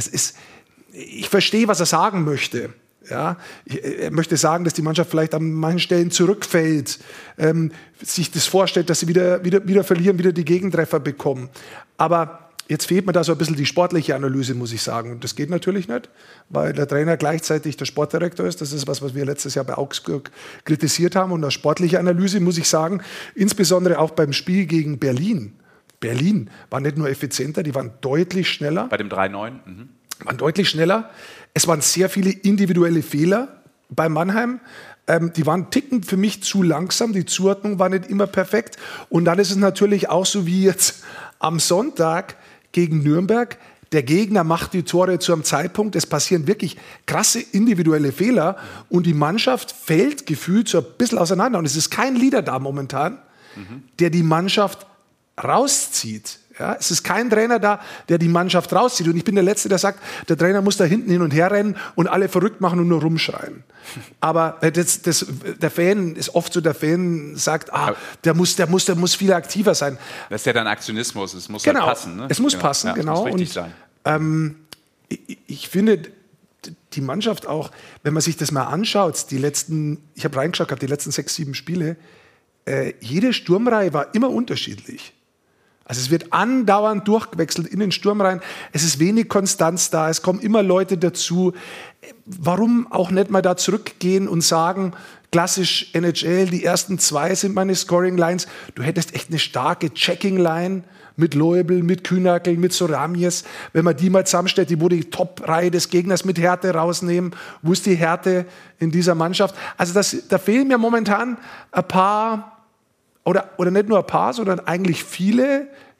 Ich verstehe, was er sagen möchte. Ja, er möchte sagen, dass die Mannschaft vielleicht an manchen Stellen zurückfällt, sich das vorstellt, dass sie wieder verlieren, wieder die Gegentreffer bekommen. Aber jetzt fehlt mir da so ein bisschen die sportliche Analyse, muss ich sagen. Und das geht natürlich nicht, weil der Trainer gleichzeitig der Sportdirektor ist. Das ist was wir letztes Jahr bei Augsburg kritisiert haben. Und eine sportliche Analyse, muss ich sagen, insbesondere auch beim Spiel gegen Berlin. Berlin war nicht nur effizienter, die waren deutlich schneller. Bei dem 3-9? Waren deutlich schneller. Es waren sehr viele individuelle Fehler bei Mannheim. Die waren Ticken für mich zu langsam. Die Zuordnung war nicht immer perfekt. Und dann ist es natürlich auch so wie jetzt am Sonntag gegen Nürnberg. Der Gegner macht die Tore zu einem Zeitpunkt. Es passieren wirklich krasse individuelle Fehler. Und die Mannschaft fällt gefühlt so ein bisschen auseinander. Und es ist kein Leader da momentan, der die Mannschaft rauszieht. Ja, es ist kein Trainer da, der die Mannschaft rauszieht. Und ich bin der Letzte, der sagt, der Trainer muss da hinten hin und her rennen und alle verrückt machen und nur rumschreien. Aber der Fan ist oft so, der Fan sagt, der muss viel aktiver sein. Das ist ja dann Aktionismus, es muss halt passen. Ne? Es muss passen, ja, genau. Es muss richtig sein. Ich finde, die Mannschaft auch, wenn man sich das mal anschaut, ich habe reingeschaut gehabt, die letzten 6, 7 Spiele, jede Sturmreihe war immer unterschiedlich. Also es wird andauernd durchgewechselt in den Sturmreihen. Es ist wenig Konstanz da. Es kommen immer Leute dazu. Warum auch nicht mal da zurückgehen und sagen, klassisch NHL, die ersten 2 sind meine Scoring-Lines. Du hättest echt eine starke Checking-Line mit Loebel, mit Kühnackel, mit Soramies. Wenn man die mal zusammenstellt, wo die Top-Reihe des Gegners mit Härte rausnehmen, wo ist die Härte in dieser Mannschaft? Also da fehlen mir momentan ein paar... Oder nicht nur ein paar, sondern eigentlich viele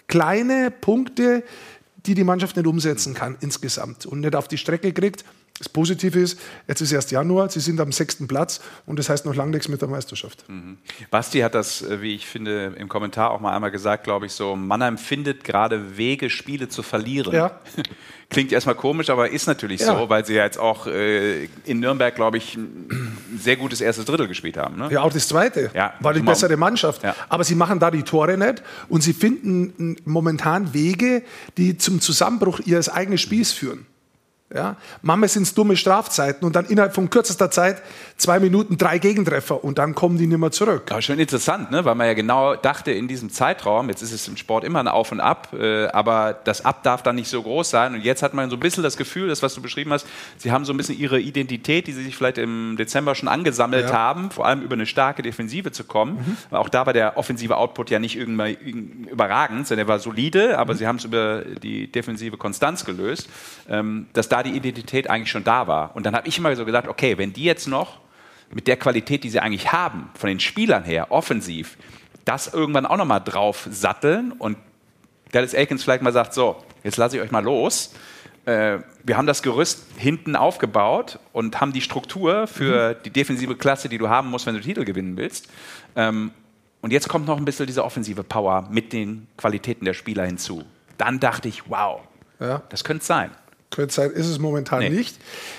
kleine Punkte, die die Mannschaft nicht umsetzen kann insgesamt und nicht auf die Strecke kriegt. Das Positive ist, jetzt ist erst Januar, sie sind am 6. Platz und das heißt noch lange nichts mit der Meisterschaft. Basti hat das, wie ich finde, im Kommentar auch mal einmal gesagt, glaube ich, so, Mannheim findet gerade Wege, Spiele zu verlieren. Ja. Klingt erstmal komisch, aber ist natürlich so, weil sie ja jetzt auch in Nürnberg, glaube ich, ein sehr gutes erstes Drittel gespielt haben. Ne? Ja, auch das zweite war die bessere Mannschaft. Ja. Aber sie machen da die Tore nicht und sie finden momentan Wege, die zum Zusammenbruch ihres eigenen Spiels führen. Ja? Manchmal sind es dumme Strafzeiten und dann innerhalb von kürzester Zeit 2 Minuten 3 Gegentreffer und dann kommen die nicht mehr zurück. Aber schon interessant, ne? Weil man ja genau dachte, in diesem Zeitraum, jetzt ist es im Sport immer ein Auf und Ab, aber das Ab darf dann nicht so groß sein und jetzt hat man so ein bisschen das Gefühl, das, was du beschrieben hast, sie haben so ein bisschen ihre Identität, die sie sich vielleicht im Dezember schon angesammelt haben, vor allem über eine starke Defensive zu kommen. Weil auch da war der offensive Output ja nicht irgendwie überragend, sondern der war solide, aber sie haben es über die defensive Konstanz gelöst, dass da die Identität eigentlich schon da war. Und dann habe ich immer so gedacht, okay, wenn die jetzt noch mit der Qualität, die sie eigentlich haben, von den Spielern her, offensiv, das irgendwann auch nochmal drauf satteln und Dallas Eakins vielleicht mal sagt, so, jetzt lasse ich euch mal los. Wir haben das Gerüst hinten aufgebaut und haben die Struktur für die defensive Klasse, die du haben musst, wenn du den Titel gewinnen willst. Und jetzt kommt noch ein bisschen diese offensive Power mit den Qualitäten der Spieler hinzu. Dann dachte ich, wow, das könnte es sein. Ist es momentan nicht.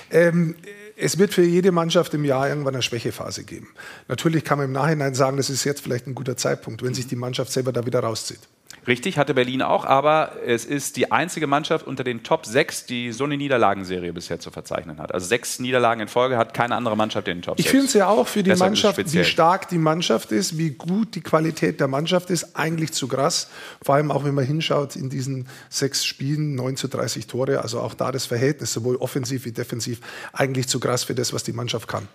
Es wird für jede Mannschaft im Jahr irgendwann eine Schwächephase geben. Natürlich kann man im Nachhinein sagen, das ist jetzt vielleicht ein guter Zeitpunkt, wenn sich die Mannschaft selber da wieder rauszieht. Richtig, hatte Berlin auch, aber es ist die einzige Mannschaft unter den Top 6, die so eine Niederlagenserie bisher zu verzeichnen hat. Also 6 Niederlagen in Folge hat keine andere Mannschaft in den Top 6. Ich finde es ja auch für die Mannschaft, wie stark die Mannschaft ist, wie gut die Qualität der Mannschaft ist, eigentlich zu krass. Vor allem auch, wenn man hinschaut in diesen 6 Spielen, 9:30 Tore, also auch da das Verhältnis, sowohl offensiv wie defensiv, eigentlich zu krass für das, was die Mannschaft kann.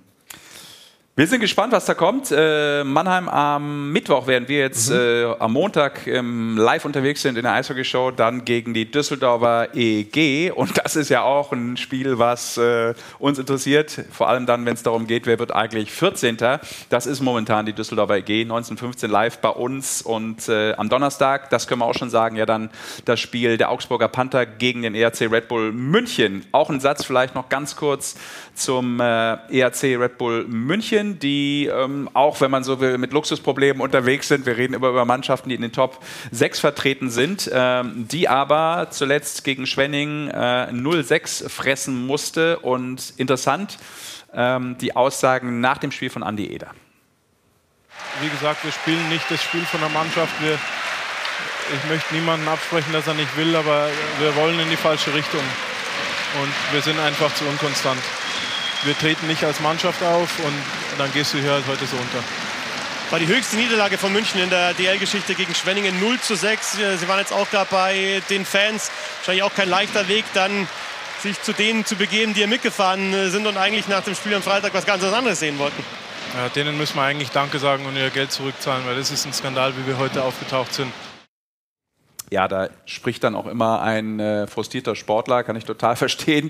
Wir sind gespannt, was da kommt. Mannheim am Mittwoch, während wir jetzt am Montag live unterwegs sind in der Eishockey-Show, dann gegen die Düsseldorfer EG. Und das ist ja auch ein Spiel, was uns interessiert. Vor allem dann, wenn es darum geht, wer wird eigentlich 14. Das ist momentan die Düsseldorfer EG, 19:15 live bei uns. Und am Donnerstag, das können wir auch schon sagen, ja dann das Spiel der Augsburger Panther gegen den ERC Red Bull München. Auch ein Satz vielleicht noch ganz kurz zum ERC Red Bull München, die auch, wenn man so will, mit Luxusproblemen unterwegs sind. Wir reden über Mannschaften, die in den Top 6 vertreten sind, die aber zuletzt gegen Schwenning 0-6 fressen musste. Und interessant, die Aussagen nach dem Spiel von Andi Eder. Wie gesagt, wir spielen nicht das Spiel von der Mannschaft. Ich möchte niemandem absprechen, dass er nicht will, aber wir wollen in die falsche Richtung. Und wir sind einfach zu unkonstant. Wir treten nicht als Mannschaft auf und dann gehst du hier halt heute so unter. War die höchste Niederlage von München in der DL-Geschichte gegen Schwenningen, 0-6. Sie waren jetzt auch da bei den Fans. Wahrscheinlich auch kein leichter Weg, dann sich zu denen zu begeben, die hier mitgefahren sind und eigentlich nach dem Spiel am Freitag was ganz anderes sehen wollten. Ja, denen müssen wir eigentlich Danke sagen und ihr Geld zurückzahlen, weil das ist ein Skandal, wie wir heute aufgetaucht sind. Ja, da spricht dann auch immer ein frustrierter Sportler, kann ich total verstehen.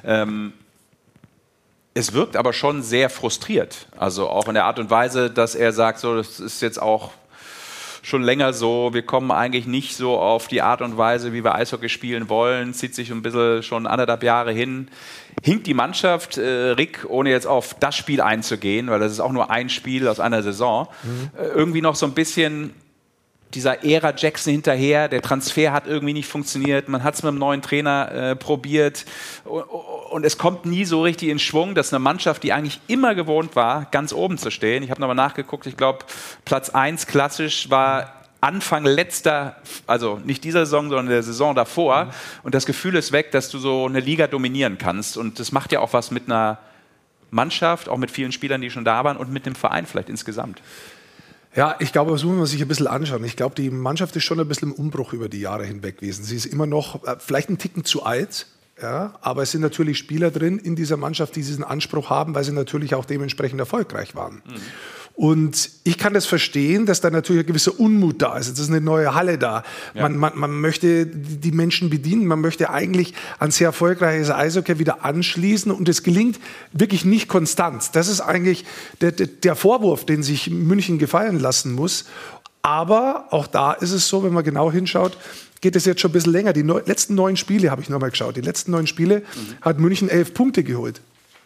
Es wirkt aber schon sehr frustriert. Also auch in der Art und Weise, dass er sagt, so, das ist jetzt auch schon länger so, wir kommen eigentlich nicht so auf die Art und Weise, wie wir Eishockey spielen wollen, zieht sich ein bisschen schon 1,5 Jahre hin. Hinkt die Mannschaft, Rick, ohne jetzt auf das Spiel einzugehen, weil das ist auch nur ein Spiel aus einer Saison, irgendwie noch so ein bisschen dieser Ära Jackson hinterher, der Transfer hat irgendwie nicht funktioniert, man hat es mit einem neuen Trainer probiert und es kommt nie so richtig in Schwung, dass eine Mannschaft, die eigentlich immer gewohnt war, ganz oben zu stehen. Ich habe nochmal nachgeguckt, ich glaube Platz 1 klassisch war Anfang letzter, also nicht dieser Saison, sondern der Saison davor und das Gefühl ist weg, dass du so eine Liga dominieren kannst und das macht ja auch was mit einer Mannschaft, auch mit vielen Spielern, die schon da waren und mit dem Verein vielleicht insgesamt. Ja, ich glaube, das muss man sich ein bisschen anschauen. Ich glaube, die Mannschaft ist schon ein bisschen im Umbruch über die Jahre hinweg gewesen. Sie ist immer noch vielleicht einen Ticken zu alt, ja, aber es sind natürlich Spieler drin in dieser Mannschaft, die diesen Anspruch haben, weil sie natürlich auch dementsprechend erfolgreich waren. Und ich kann das verstehen, dass da natürlich ein gewisser Unmut da ist. Jetzt ist eine neue Halle da. Ja. Man möchte die Menschen bedienen. Man möchte eigentlich ein sehr erfolgreiches Eishockey wieder anschließen. Und es gelingt wirklich nicht konstant. Das ist eigentlich der Vorwurf, den sich München gefallen lassen muss. Aber auch da ist es so, wenn man genau hinschaut, geht es jetzt schon ein bisschen länger. Die letzten 9 Spiele habe ich nochmal geschaut. Die letzten 9 Spiele hat München 11 Punkte geholt.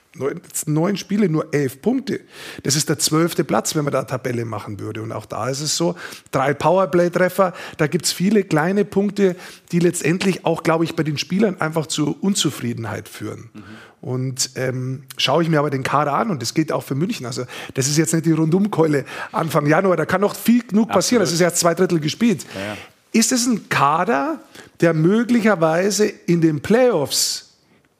9 Spiele, nur 11 Punkte. Das ist der 12. Platz, wenn man da eine Tabelle machen würde. Und auch da ist es so, 3 Powerplay-Treffer, da gibt es viele kleine Punkte, die letztendlich auch, glaube ich, bei den Spielern einfach zu Unzufriedenheit führen. Und schaue ich mir aber den Kader an, und das geht auch für München. Also das ist jetzt nicht die Rundumkeule Anfang Januar, da kann noch viel genug passieren. Das ist erst 2 Drittel gespielt. Ja. Ist es ein Kader, der möglicherweise in den Playoffs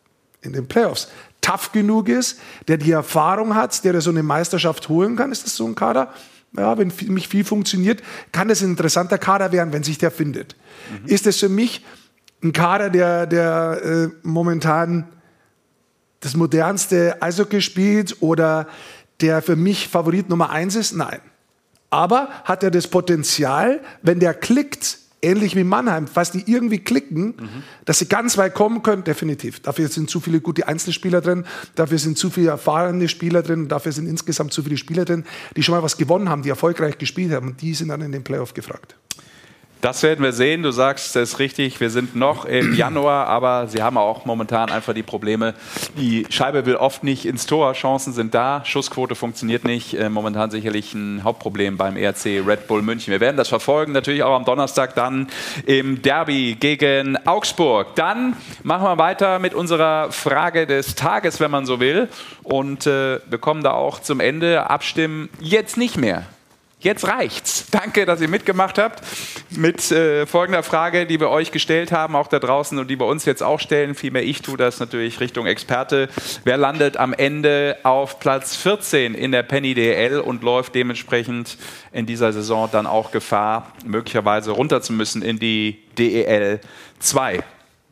tough genug ist, der die Erfahrung hat, der so eine Meisterschaft holen kann? Ist das so ein Kader? Ja, wenn mich viel funktioniert, kann das ein interessanter Kader werden, wenn sich der findet. Ist es für mich ein Kader, der momentan das modernste Eishockey spielt oder der für mich Favorit Nummer 1 ist? Nein. Aber hat er das Potenzial, wenn der klickt, ähnlich wie Mannheim, falls die irgendwie klicken, dass sie ganz weit kommen können? Definitiv. Dafür sind zu viele gute Einzelspieler drin, dafür sind zu viele erfahrene Spieler drin, dafür sind insgesamt zu viele Spieler drin, die schon mal was gewonnen haben, die erfolgreich gespielt haben, und die sind dann in den Playoff gefragt. Das werden wir sehen. Du sagst, das ist richtig. Wir sind noch im Januar, aber sie haben auch momentan einfach die Probleme. Die Scheibe will oft nicht ins Tor. Chancen sind da. Schussquote funktioniert nicht. Momentan sicherlich ein Hauptproblem beim ERC Red Bull München. Wir werden das verfolgen. Natürlich auch am Donnerstag dann im Derby gegen Augsburg. Dann machen wir weiter mit unserer Frage des Tages, wenn man so will. Und wir kommen da auch zum Ende. Abstimmen jetzt nicht mehr. Jetzt reicht's. Danke, dass ihr mitgemacht habt mit folgender Frage, die wir euch gestellt haben, auch da draußen, und die wir uns jetzt auch stellen. Vielmehr ich tue das natürlich Richtung Experte. Wer landet am Ende auf Platz 14 in der Penny DEL und läuft dementsprechend in dieser Saison dann auch Gefahr, möglicherweise runter zu müssen in die DEL 2?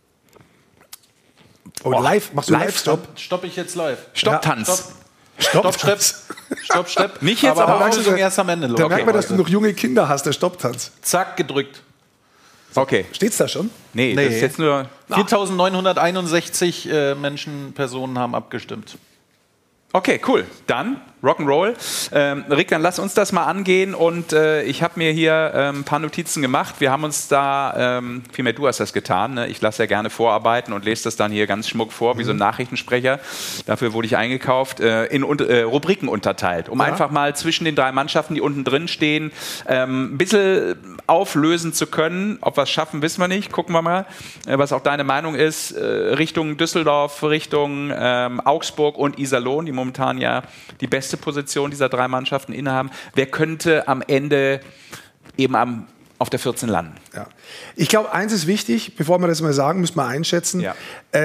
Oh, live? Machst du Live-Stop? Stopp ich jetzt live. Stopp-Tanz. Stopp. Nicht jetzt, aber Auflösung erst am Ende. Da merkt man, dass du noch junge Kinder hast, der Stopptanz. Zack, gedrückt. Okay. Steht's da schon? Nee, das ist jetzt nur... 4.961 Personen haben abgestimmt. Okay, cool. Dann Rock'n'Roll. Rick, dann lass uns das mal angehen, und ich habe mir hier ein paar Notizen gemacht. Wir haben uns da, vielmehr du hast das getan, ne? Ich lasse ja gerne vorarbeiten und lese das dann hier ganz schmuck vor, wie so ein Nachrichtensprecher. Dafür wurde ich eingekauft, in Rubriken unterteilt, um einfach mal zwischen den 3 Mannschaften, die unten drin stehen, ein bisschen auflösen zu können. Ob wir es schaffen, wissen wir nicht. Gucken wir mal, was auch deine Meinung ist. Richtung Düsseldorf, Richtung Augsburg und Iserlohn, die momentan ja die beste Position dieser 3 Mannschaften innehaben. Wer könnte am Ende eben auf der 14 landen? Ja. Ich glaube, eins ist wichtig, bevor wir das mal sagen, müssen wir einschätzen. Ja.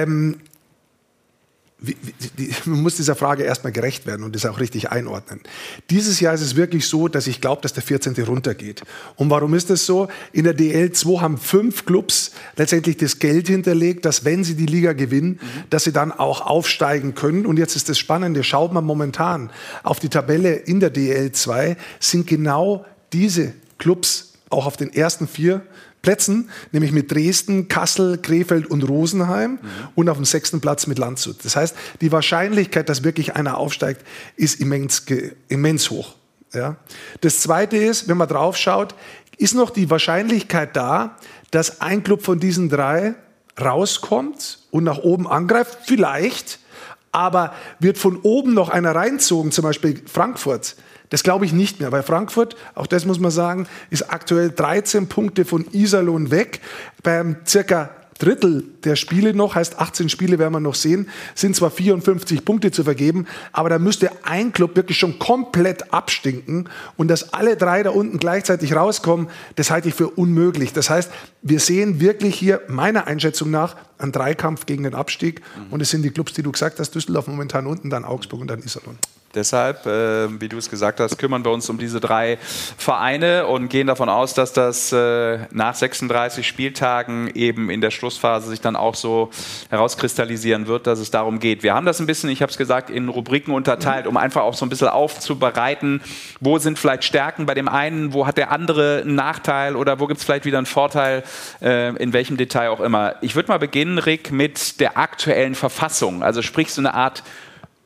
Man muss dieser Frage erstmal gerecht werden und das auch richtig einordnen. Dieses Jahr ist es wirklich so, dass ich glaube, dass der 14. runtergeht. Und warum ist das so? In der DL2 haben 5 Clubs letztendlich das Geld hinterlegt, dass, wenn sie die Liga gewinnen, dass sie dann auch aufsteigen können. Und jetzt ist das Spannende, schaut man momentan auf die Tabelle in der DL2, sind genau diese Clubs auch auf den ersten 4 Plätzen, nämlich mit Dresden, Kassel, Krefeld und Rosenheim, und auf dem 6. Platz mit Landshut. Das heißt, die Wahrscheinlichkeit, dass wirklich einer aufsteigt, ist immens hoch. Ja? Das Zweite ist, wenn man drauf schaut, ist noch die Wahrscheinlichkeit da, dass ein Club von diesen 3 rauskommt und nach oben angreift? Vielleicht, aber wird von oben noch einer reinzogen, zum Beispiel Frankfurt? Das glaube ich nicht mehr, weil Frankfurt, auch das muss man sagen, ist aktuell 13 Punkte von Iserlohn weg. Beim circa Drittel der Spiele noch, heißt 18 Spiele werden wir noch sehen, sind zwar 54 Punkte zu vergeben, aber da müsste ein Club wirklich schon komplett abstinken, und dass alle 3 da unten gleichzeitig rauskommen, das halte ich für unmöglich. Das heißt, wir sehen wirklich hier meiner Einschätzung nach einen Dreikampf gegen den Abstieg, und es sind die Clubs, die du gesagt hast, Düsseldorf momentan unten, dann Augsburg und dann Iserlohn. Deshalb, wie du es gesagt hast, kümmern wir uns um diese 3 Vereine und gehen davon aus, dass das nach 36 Spieltagen eben in der Schlussphase sich dann auch so herauskristallisieren wird, dass es darum geht. Wir haben das ein bisschen, ich habe es gesagt, in Rubriken unterteilt, um einfach auch so ein bisschen aufzubereiten, wo sind vielleicht Stärken bei dem einen, wo hat der andere einen Nachteil oder wo gibt es vielleicht wieder einen Vorteil, in welchem Detail auch immer. Ich würde mal beginnen, Rick, mit der aktuellen Verfassung, also sprich so eine Art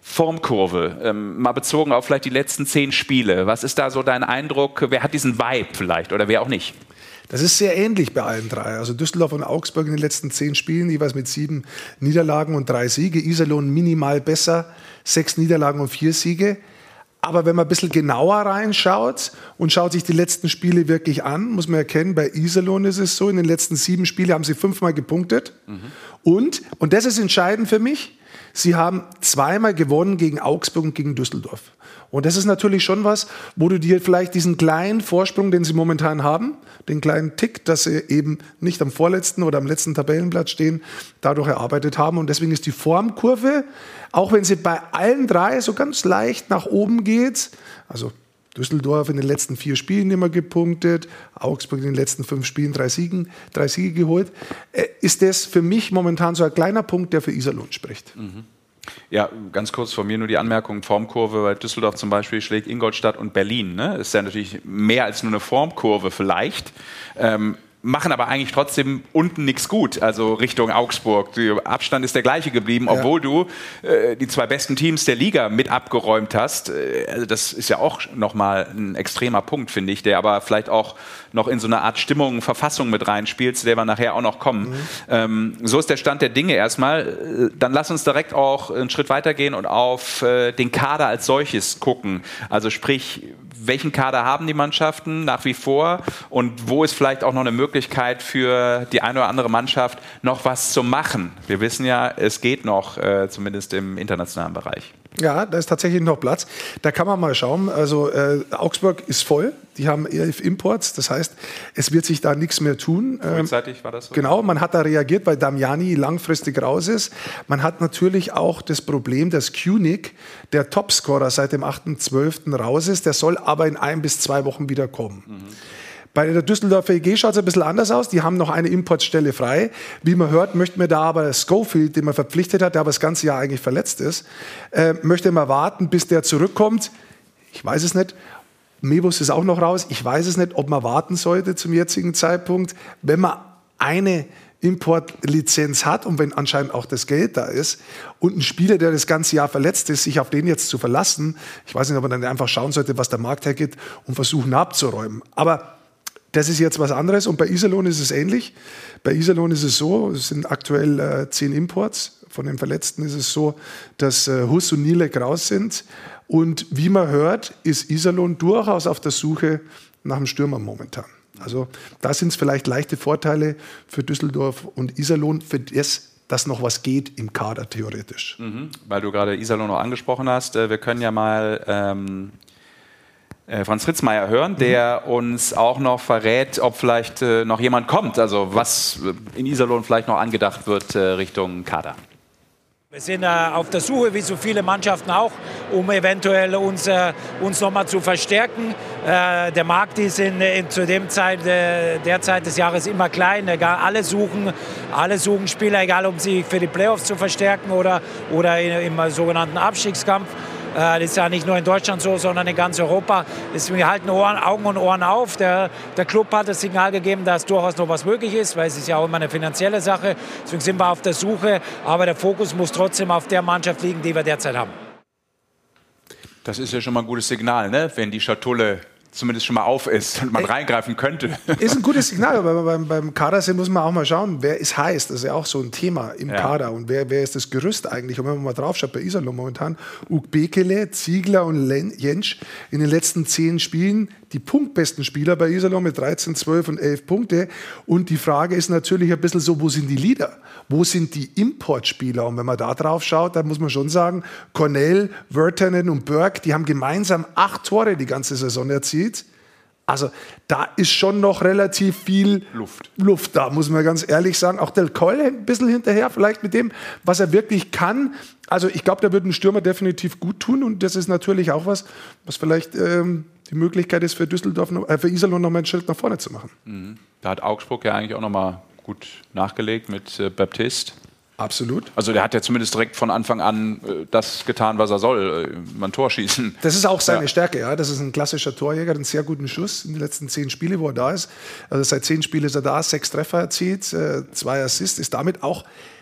Formkurve, mal bezogen auf vielleicht die letzten 10 Spiele. Was ist da so dein Eindruck? Wer hat diesen Vibe vielleicht oder wer auch nicht? Das ist sehr ähnlich bei allen drei. Also Düsseldorf und Augsburg in den letzten 10 Spielen, jeweils mit 7 Niederlagen und 3 Siege. Iserlohn minimal besser, 6 Niederlagen und 4 Siege. Aber wenn man ein bisschen genauer reinschaut und schaut sich die letzten Spiele wirklich an, muss man erkennen, bei Iserlohn ist es so, in den letzten 7 Spielen haben sie 5-mal gepunktet. Und das ist entscheidend für mich, sie haben 2-mal gewonnen gegen Augsburg und gegen Düsseldorf. Und das ist natürlich schon was, wo du dir vielleicht diesen kleinen Vorsprung, den sie momentan haben, den kleinen Tick, dass sie eben nicht am vorletzten oder am letzten Tabellenplatz stehen, dadurch erarbeitet haben. Und deswegen ist die Formkurve, auch wenn sie bei allen 3 so ganz leicht nach oben geht, also Düsseldorf in den letzten 4 Spielen immer gepunktet, Augsburg in den letzten 5 Spielen 3 Siege geholt, ist das für mich momentan so ein kleiner Punkt, der für Iserlohn spricht. Ja, ganz kurz von mir nur die Anmerkung, Formkurve, weil Düsseldorf zum Beispiel schlägt Ingolstadt und Berlin. Ne? Ist ja natürlich mehr als nur eine Formkurve vielleicht. Machen aber eigentlich trotzdem unten nichts gut, also Richtung Augsburg. Der Abstand ist der gleiche geblieben, obwohl du die 2 besten Teams der Liga mit abgeräumt hast. Also das ist ja auch nochmal ein extremer Punkt, finde ich, der aber vielleicht auch noch in so eine Art Stimmung, Verfassung mit reinspielt, zu der wir nachher auch noch kommen. So ist der Stand der Dinge erstmal. Dann lass uns direkt auch einen Schritt weitergehen und auf den Kader als solches gucken. Also sprich, welchen Kader haben die Mannschaften nach wie vor und wo ist vielleicht auch noch eine Möglichkeit für die eine oder andere Mannschaft noch was zu machen? Wir wissen ja, es geht noch, zumindest im internationalen Bereich. Ja, da ist tatsächlich noch Platz. Da kann man mal schauen. Also Augsburg ist voll. Die haben 11 Imports. Das heißt, es wird sich da nichts mehr tun. Frühzeitig war das so? Genau, man hat da reagiert, weil Damiani langfristig raus ist. Man hat natürlich auch das Problem, dass Kunig, der Topscorer seit dem 8.12. raus ist. Der soll aber in 1 bis 2 Wochen wieder kommen. Bei der Düsseldorfer EG schaut es ein bisschen anders aus. Die haben noch eine Importstelle frei. Wie man hört, möchten wir da aber Schofield, den man verpflichtet hat, der aber das ganze Jahr eigentlich verletzt ist, möchte man warten, bis der zurückkommt. Ich weiß es nicht. Mebus ist auch noch raus. Ich weiß es nicht, ob man warten sollte zum jetzigen Zeitpunkt. Wenn man eine Importlizenz hat und wenn anscheinend auch das Geld da ist und ein Spieler, der das ganze Jahr verletzt ist, sich auf den jetzt zu verlassen, ich weiß nicht, ob man dann einfach schauen sollte, was der Markt hergibt und versuchen abzuräumen. Aber das ist jetzt was anderes und bei Iserlohn ist es ähnlich. Bei Iserlohn ist es so, es sind aktuell 10 Imports. Von den Verletzten ist es so, dass Huss und Nielek raus sind. Und wie man hört, ist Iserlohn durchaus auf der Suche nach einem Stürmer momentan. Also da sind es vielleicht leichte Vorteile für Düsseldorf und Iserlohn, für dass noch was geht im Kader theoretisch. Weil du gerade Iserlohn noch angesprochen hast, wir können ja mal Franz Ritzmeier hören, der uns auch noch verrät, ob vielleicht noch jemand kommt, also was in Iserlohn vielleicht noch angedacht wird Richtung Kader. Wir sind auf der Suche, wie so viele Mannschaften auch, um eventuell uns noch mal zu verstärken. Der Markt ist zu der Zeit des Jahres immer klein. Egal, alle suchen Spieler, egal ob sie für die Playoffs zu verstärken oder im sogenannten Abstiegskampf. Das ist ja nicht nur in Deutschland so, sondern in ganz Europa. Wir halten Augen und Ohren auf. Der Club hat das Signal gegeben, dass durchaus noch was möglich ist, weil es ist ja auch immer eine finanzielle Sache. Deswegen sind wir auf der Suche. Aber der Fokus muss trotzdem auf der Mannschaft liegen, die wir derzeit haben. Das ist ja schon mal ein gutes Signal, ne? Wenn die Schatulle zumindest schon mal auf ist und man reingreifen könnte. Ist ein gutes Signal, aber beim Kader muss man auch mal schauen, wer ist heiß. Das ist ja auch so ein Thema im Kader. Und wer ist das Gerüst eigentlich? Und wenn man mal drauf schaut, bei Iserlohn momentan, Bekele, Ziegler und Jentsch in den letzten 10 Spielen die punktbesten Spieler bei Iserlohn mit 13, 12 und 11 Punkte. Und die Frage ist natürlich ein bisschen so, wo sind die Leader? Wo sind die Importspieler? Und wenn man da drauf schaut, dann muss man schon sagen, Cornell, Wirtanen und Burke, die haben gemeinsam 8 Tore die ganze Saison erzielt. Also da ist schon noch relativ viel Luft da, muss man ganz ehrlich sagen. Auch Del Coll ein bisschen hinterher, vielleicht mit dem, was er wirklich kann. Also ich glaube, der wird einen Stürmer definitiv gut tun. Und das ist natürlich auch was vielleicht die Möglichkeit ist für Iserlohn noch mal einen Schritt nach vorne zu machen. Da hat Augsburg ja eigentlich auch noch mal gut nachgelegt mit Baptiste. Absolut. Also der hat ja zumindest direkt von Anfang an das getan, was er soll, ein Tor schießen. Das ist auch seine Stärke, ja. Das ist ein klassischer Torjäger, einen sehr guten Schuss in den letzten 10 Spiele, wo er da ist. Also seit 10 Spielen ist er da, 6 Treffer erzielt, 2 Assists, ist damit auch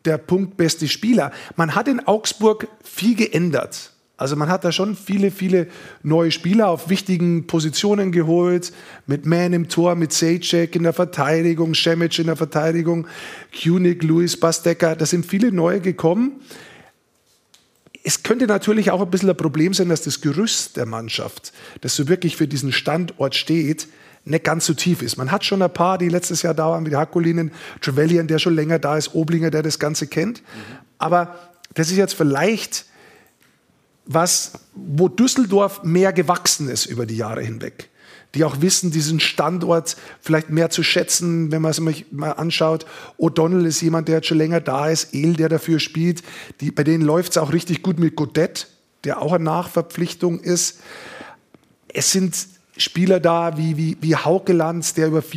der punktbeste Spieler. Man hat in Augsburg viel geändert. Also man hat da schon viele neue Spieler auf wichtigen Positionen geholt. Mit Mann im Tor, mit Sejcek in der Verteidigung, Šemić in der Verteidigung, Kunig, Luis, Basdecker. Da sind viele neue gekommen. Es könnte natürlich auch ein bisschen ein Problem sein, dass das Gerüst der Mannschaft, das so wirklich für diesen Standort steht, nicht ganz so tief ist. Man hat schon ein paar, die letztes Jahr da waren, wie Hakulinen, Trevelyan, der schon länger da ist, Oblinger, der das Ganze kennt. Aber das ist jetzt vielleicht was, wo Düsseldorf mehr gewachsen ist über die Jahre hinweg. Die auch wissen, diesen Standort vielleicht mehr zu schätzen, wenn man es mal anschaut. O'Donnell ist jemand, der jetzt schon länger da ist. Ehl, der dafür spielt. Bei denen läuft es auch richtig gut mit Godet, der auch eine Nachverpflichtung ist. Es sind Spieler da wie Haukelands, der über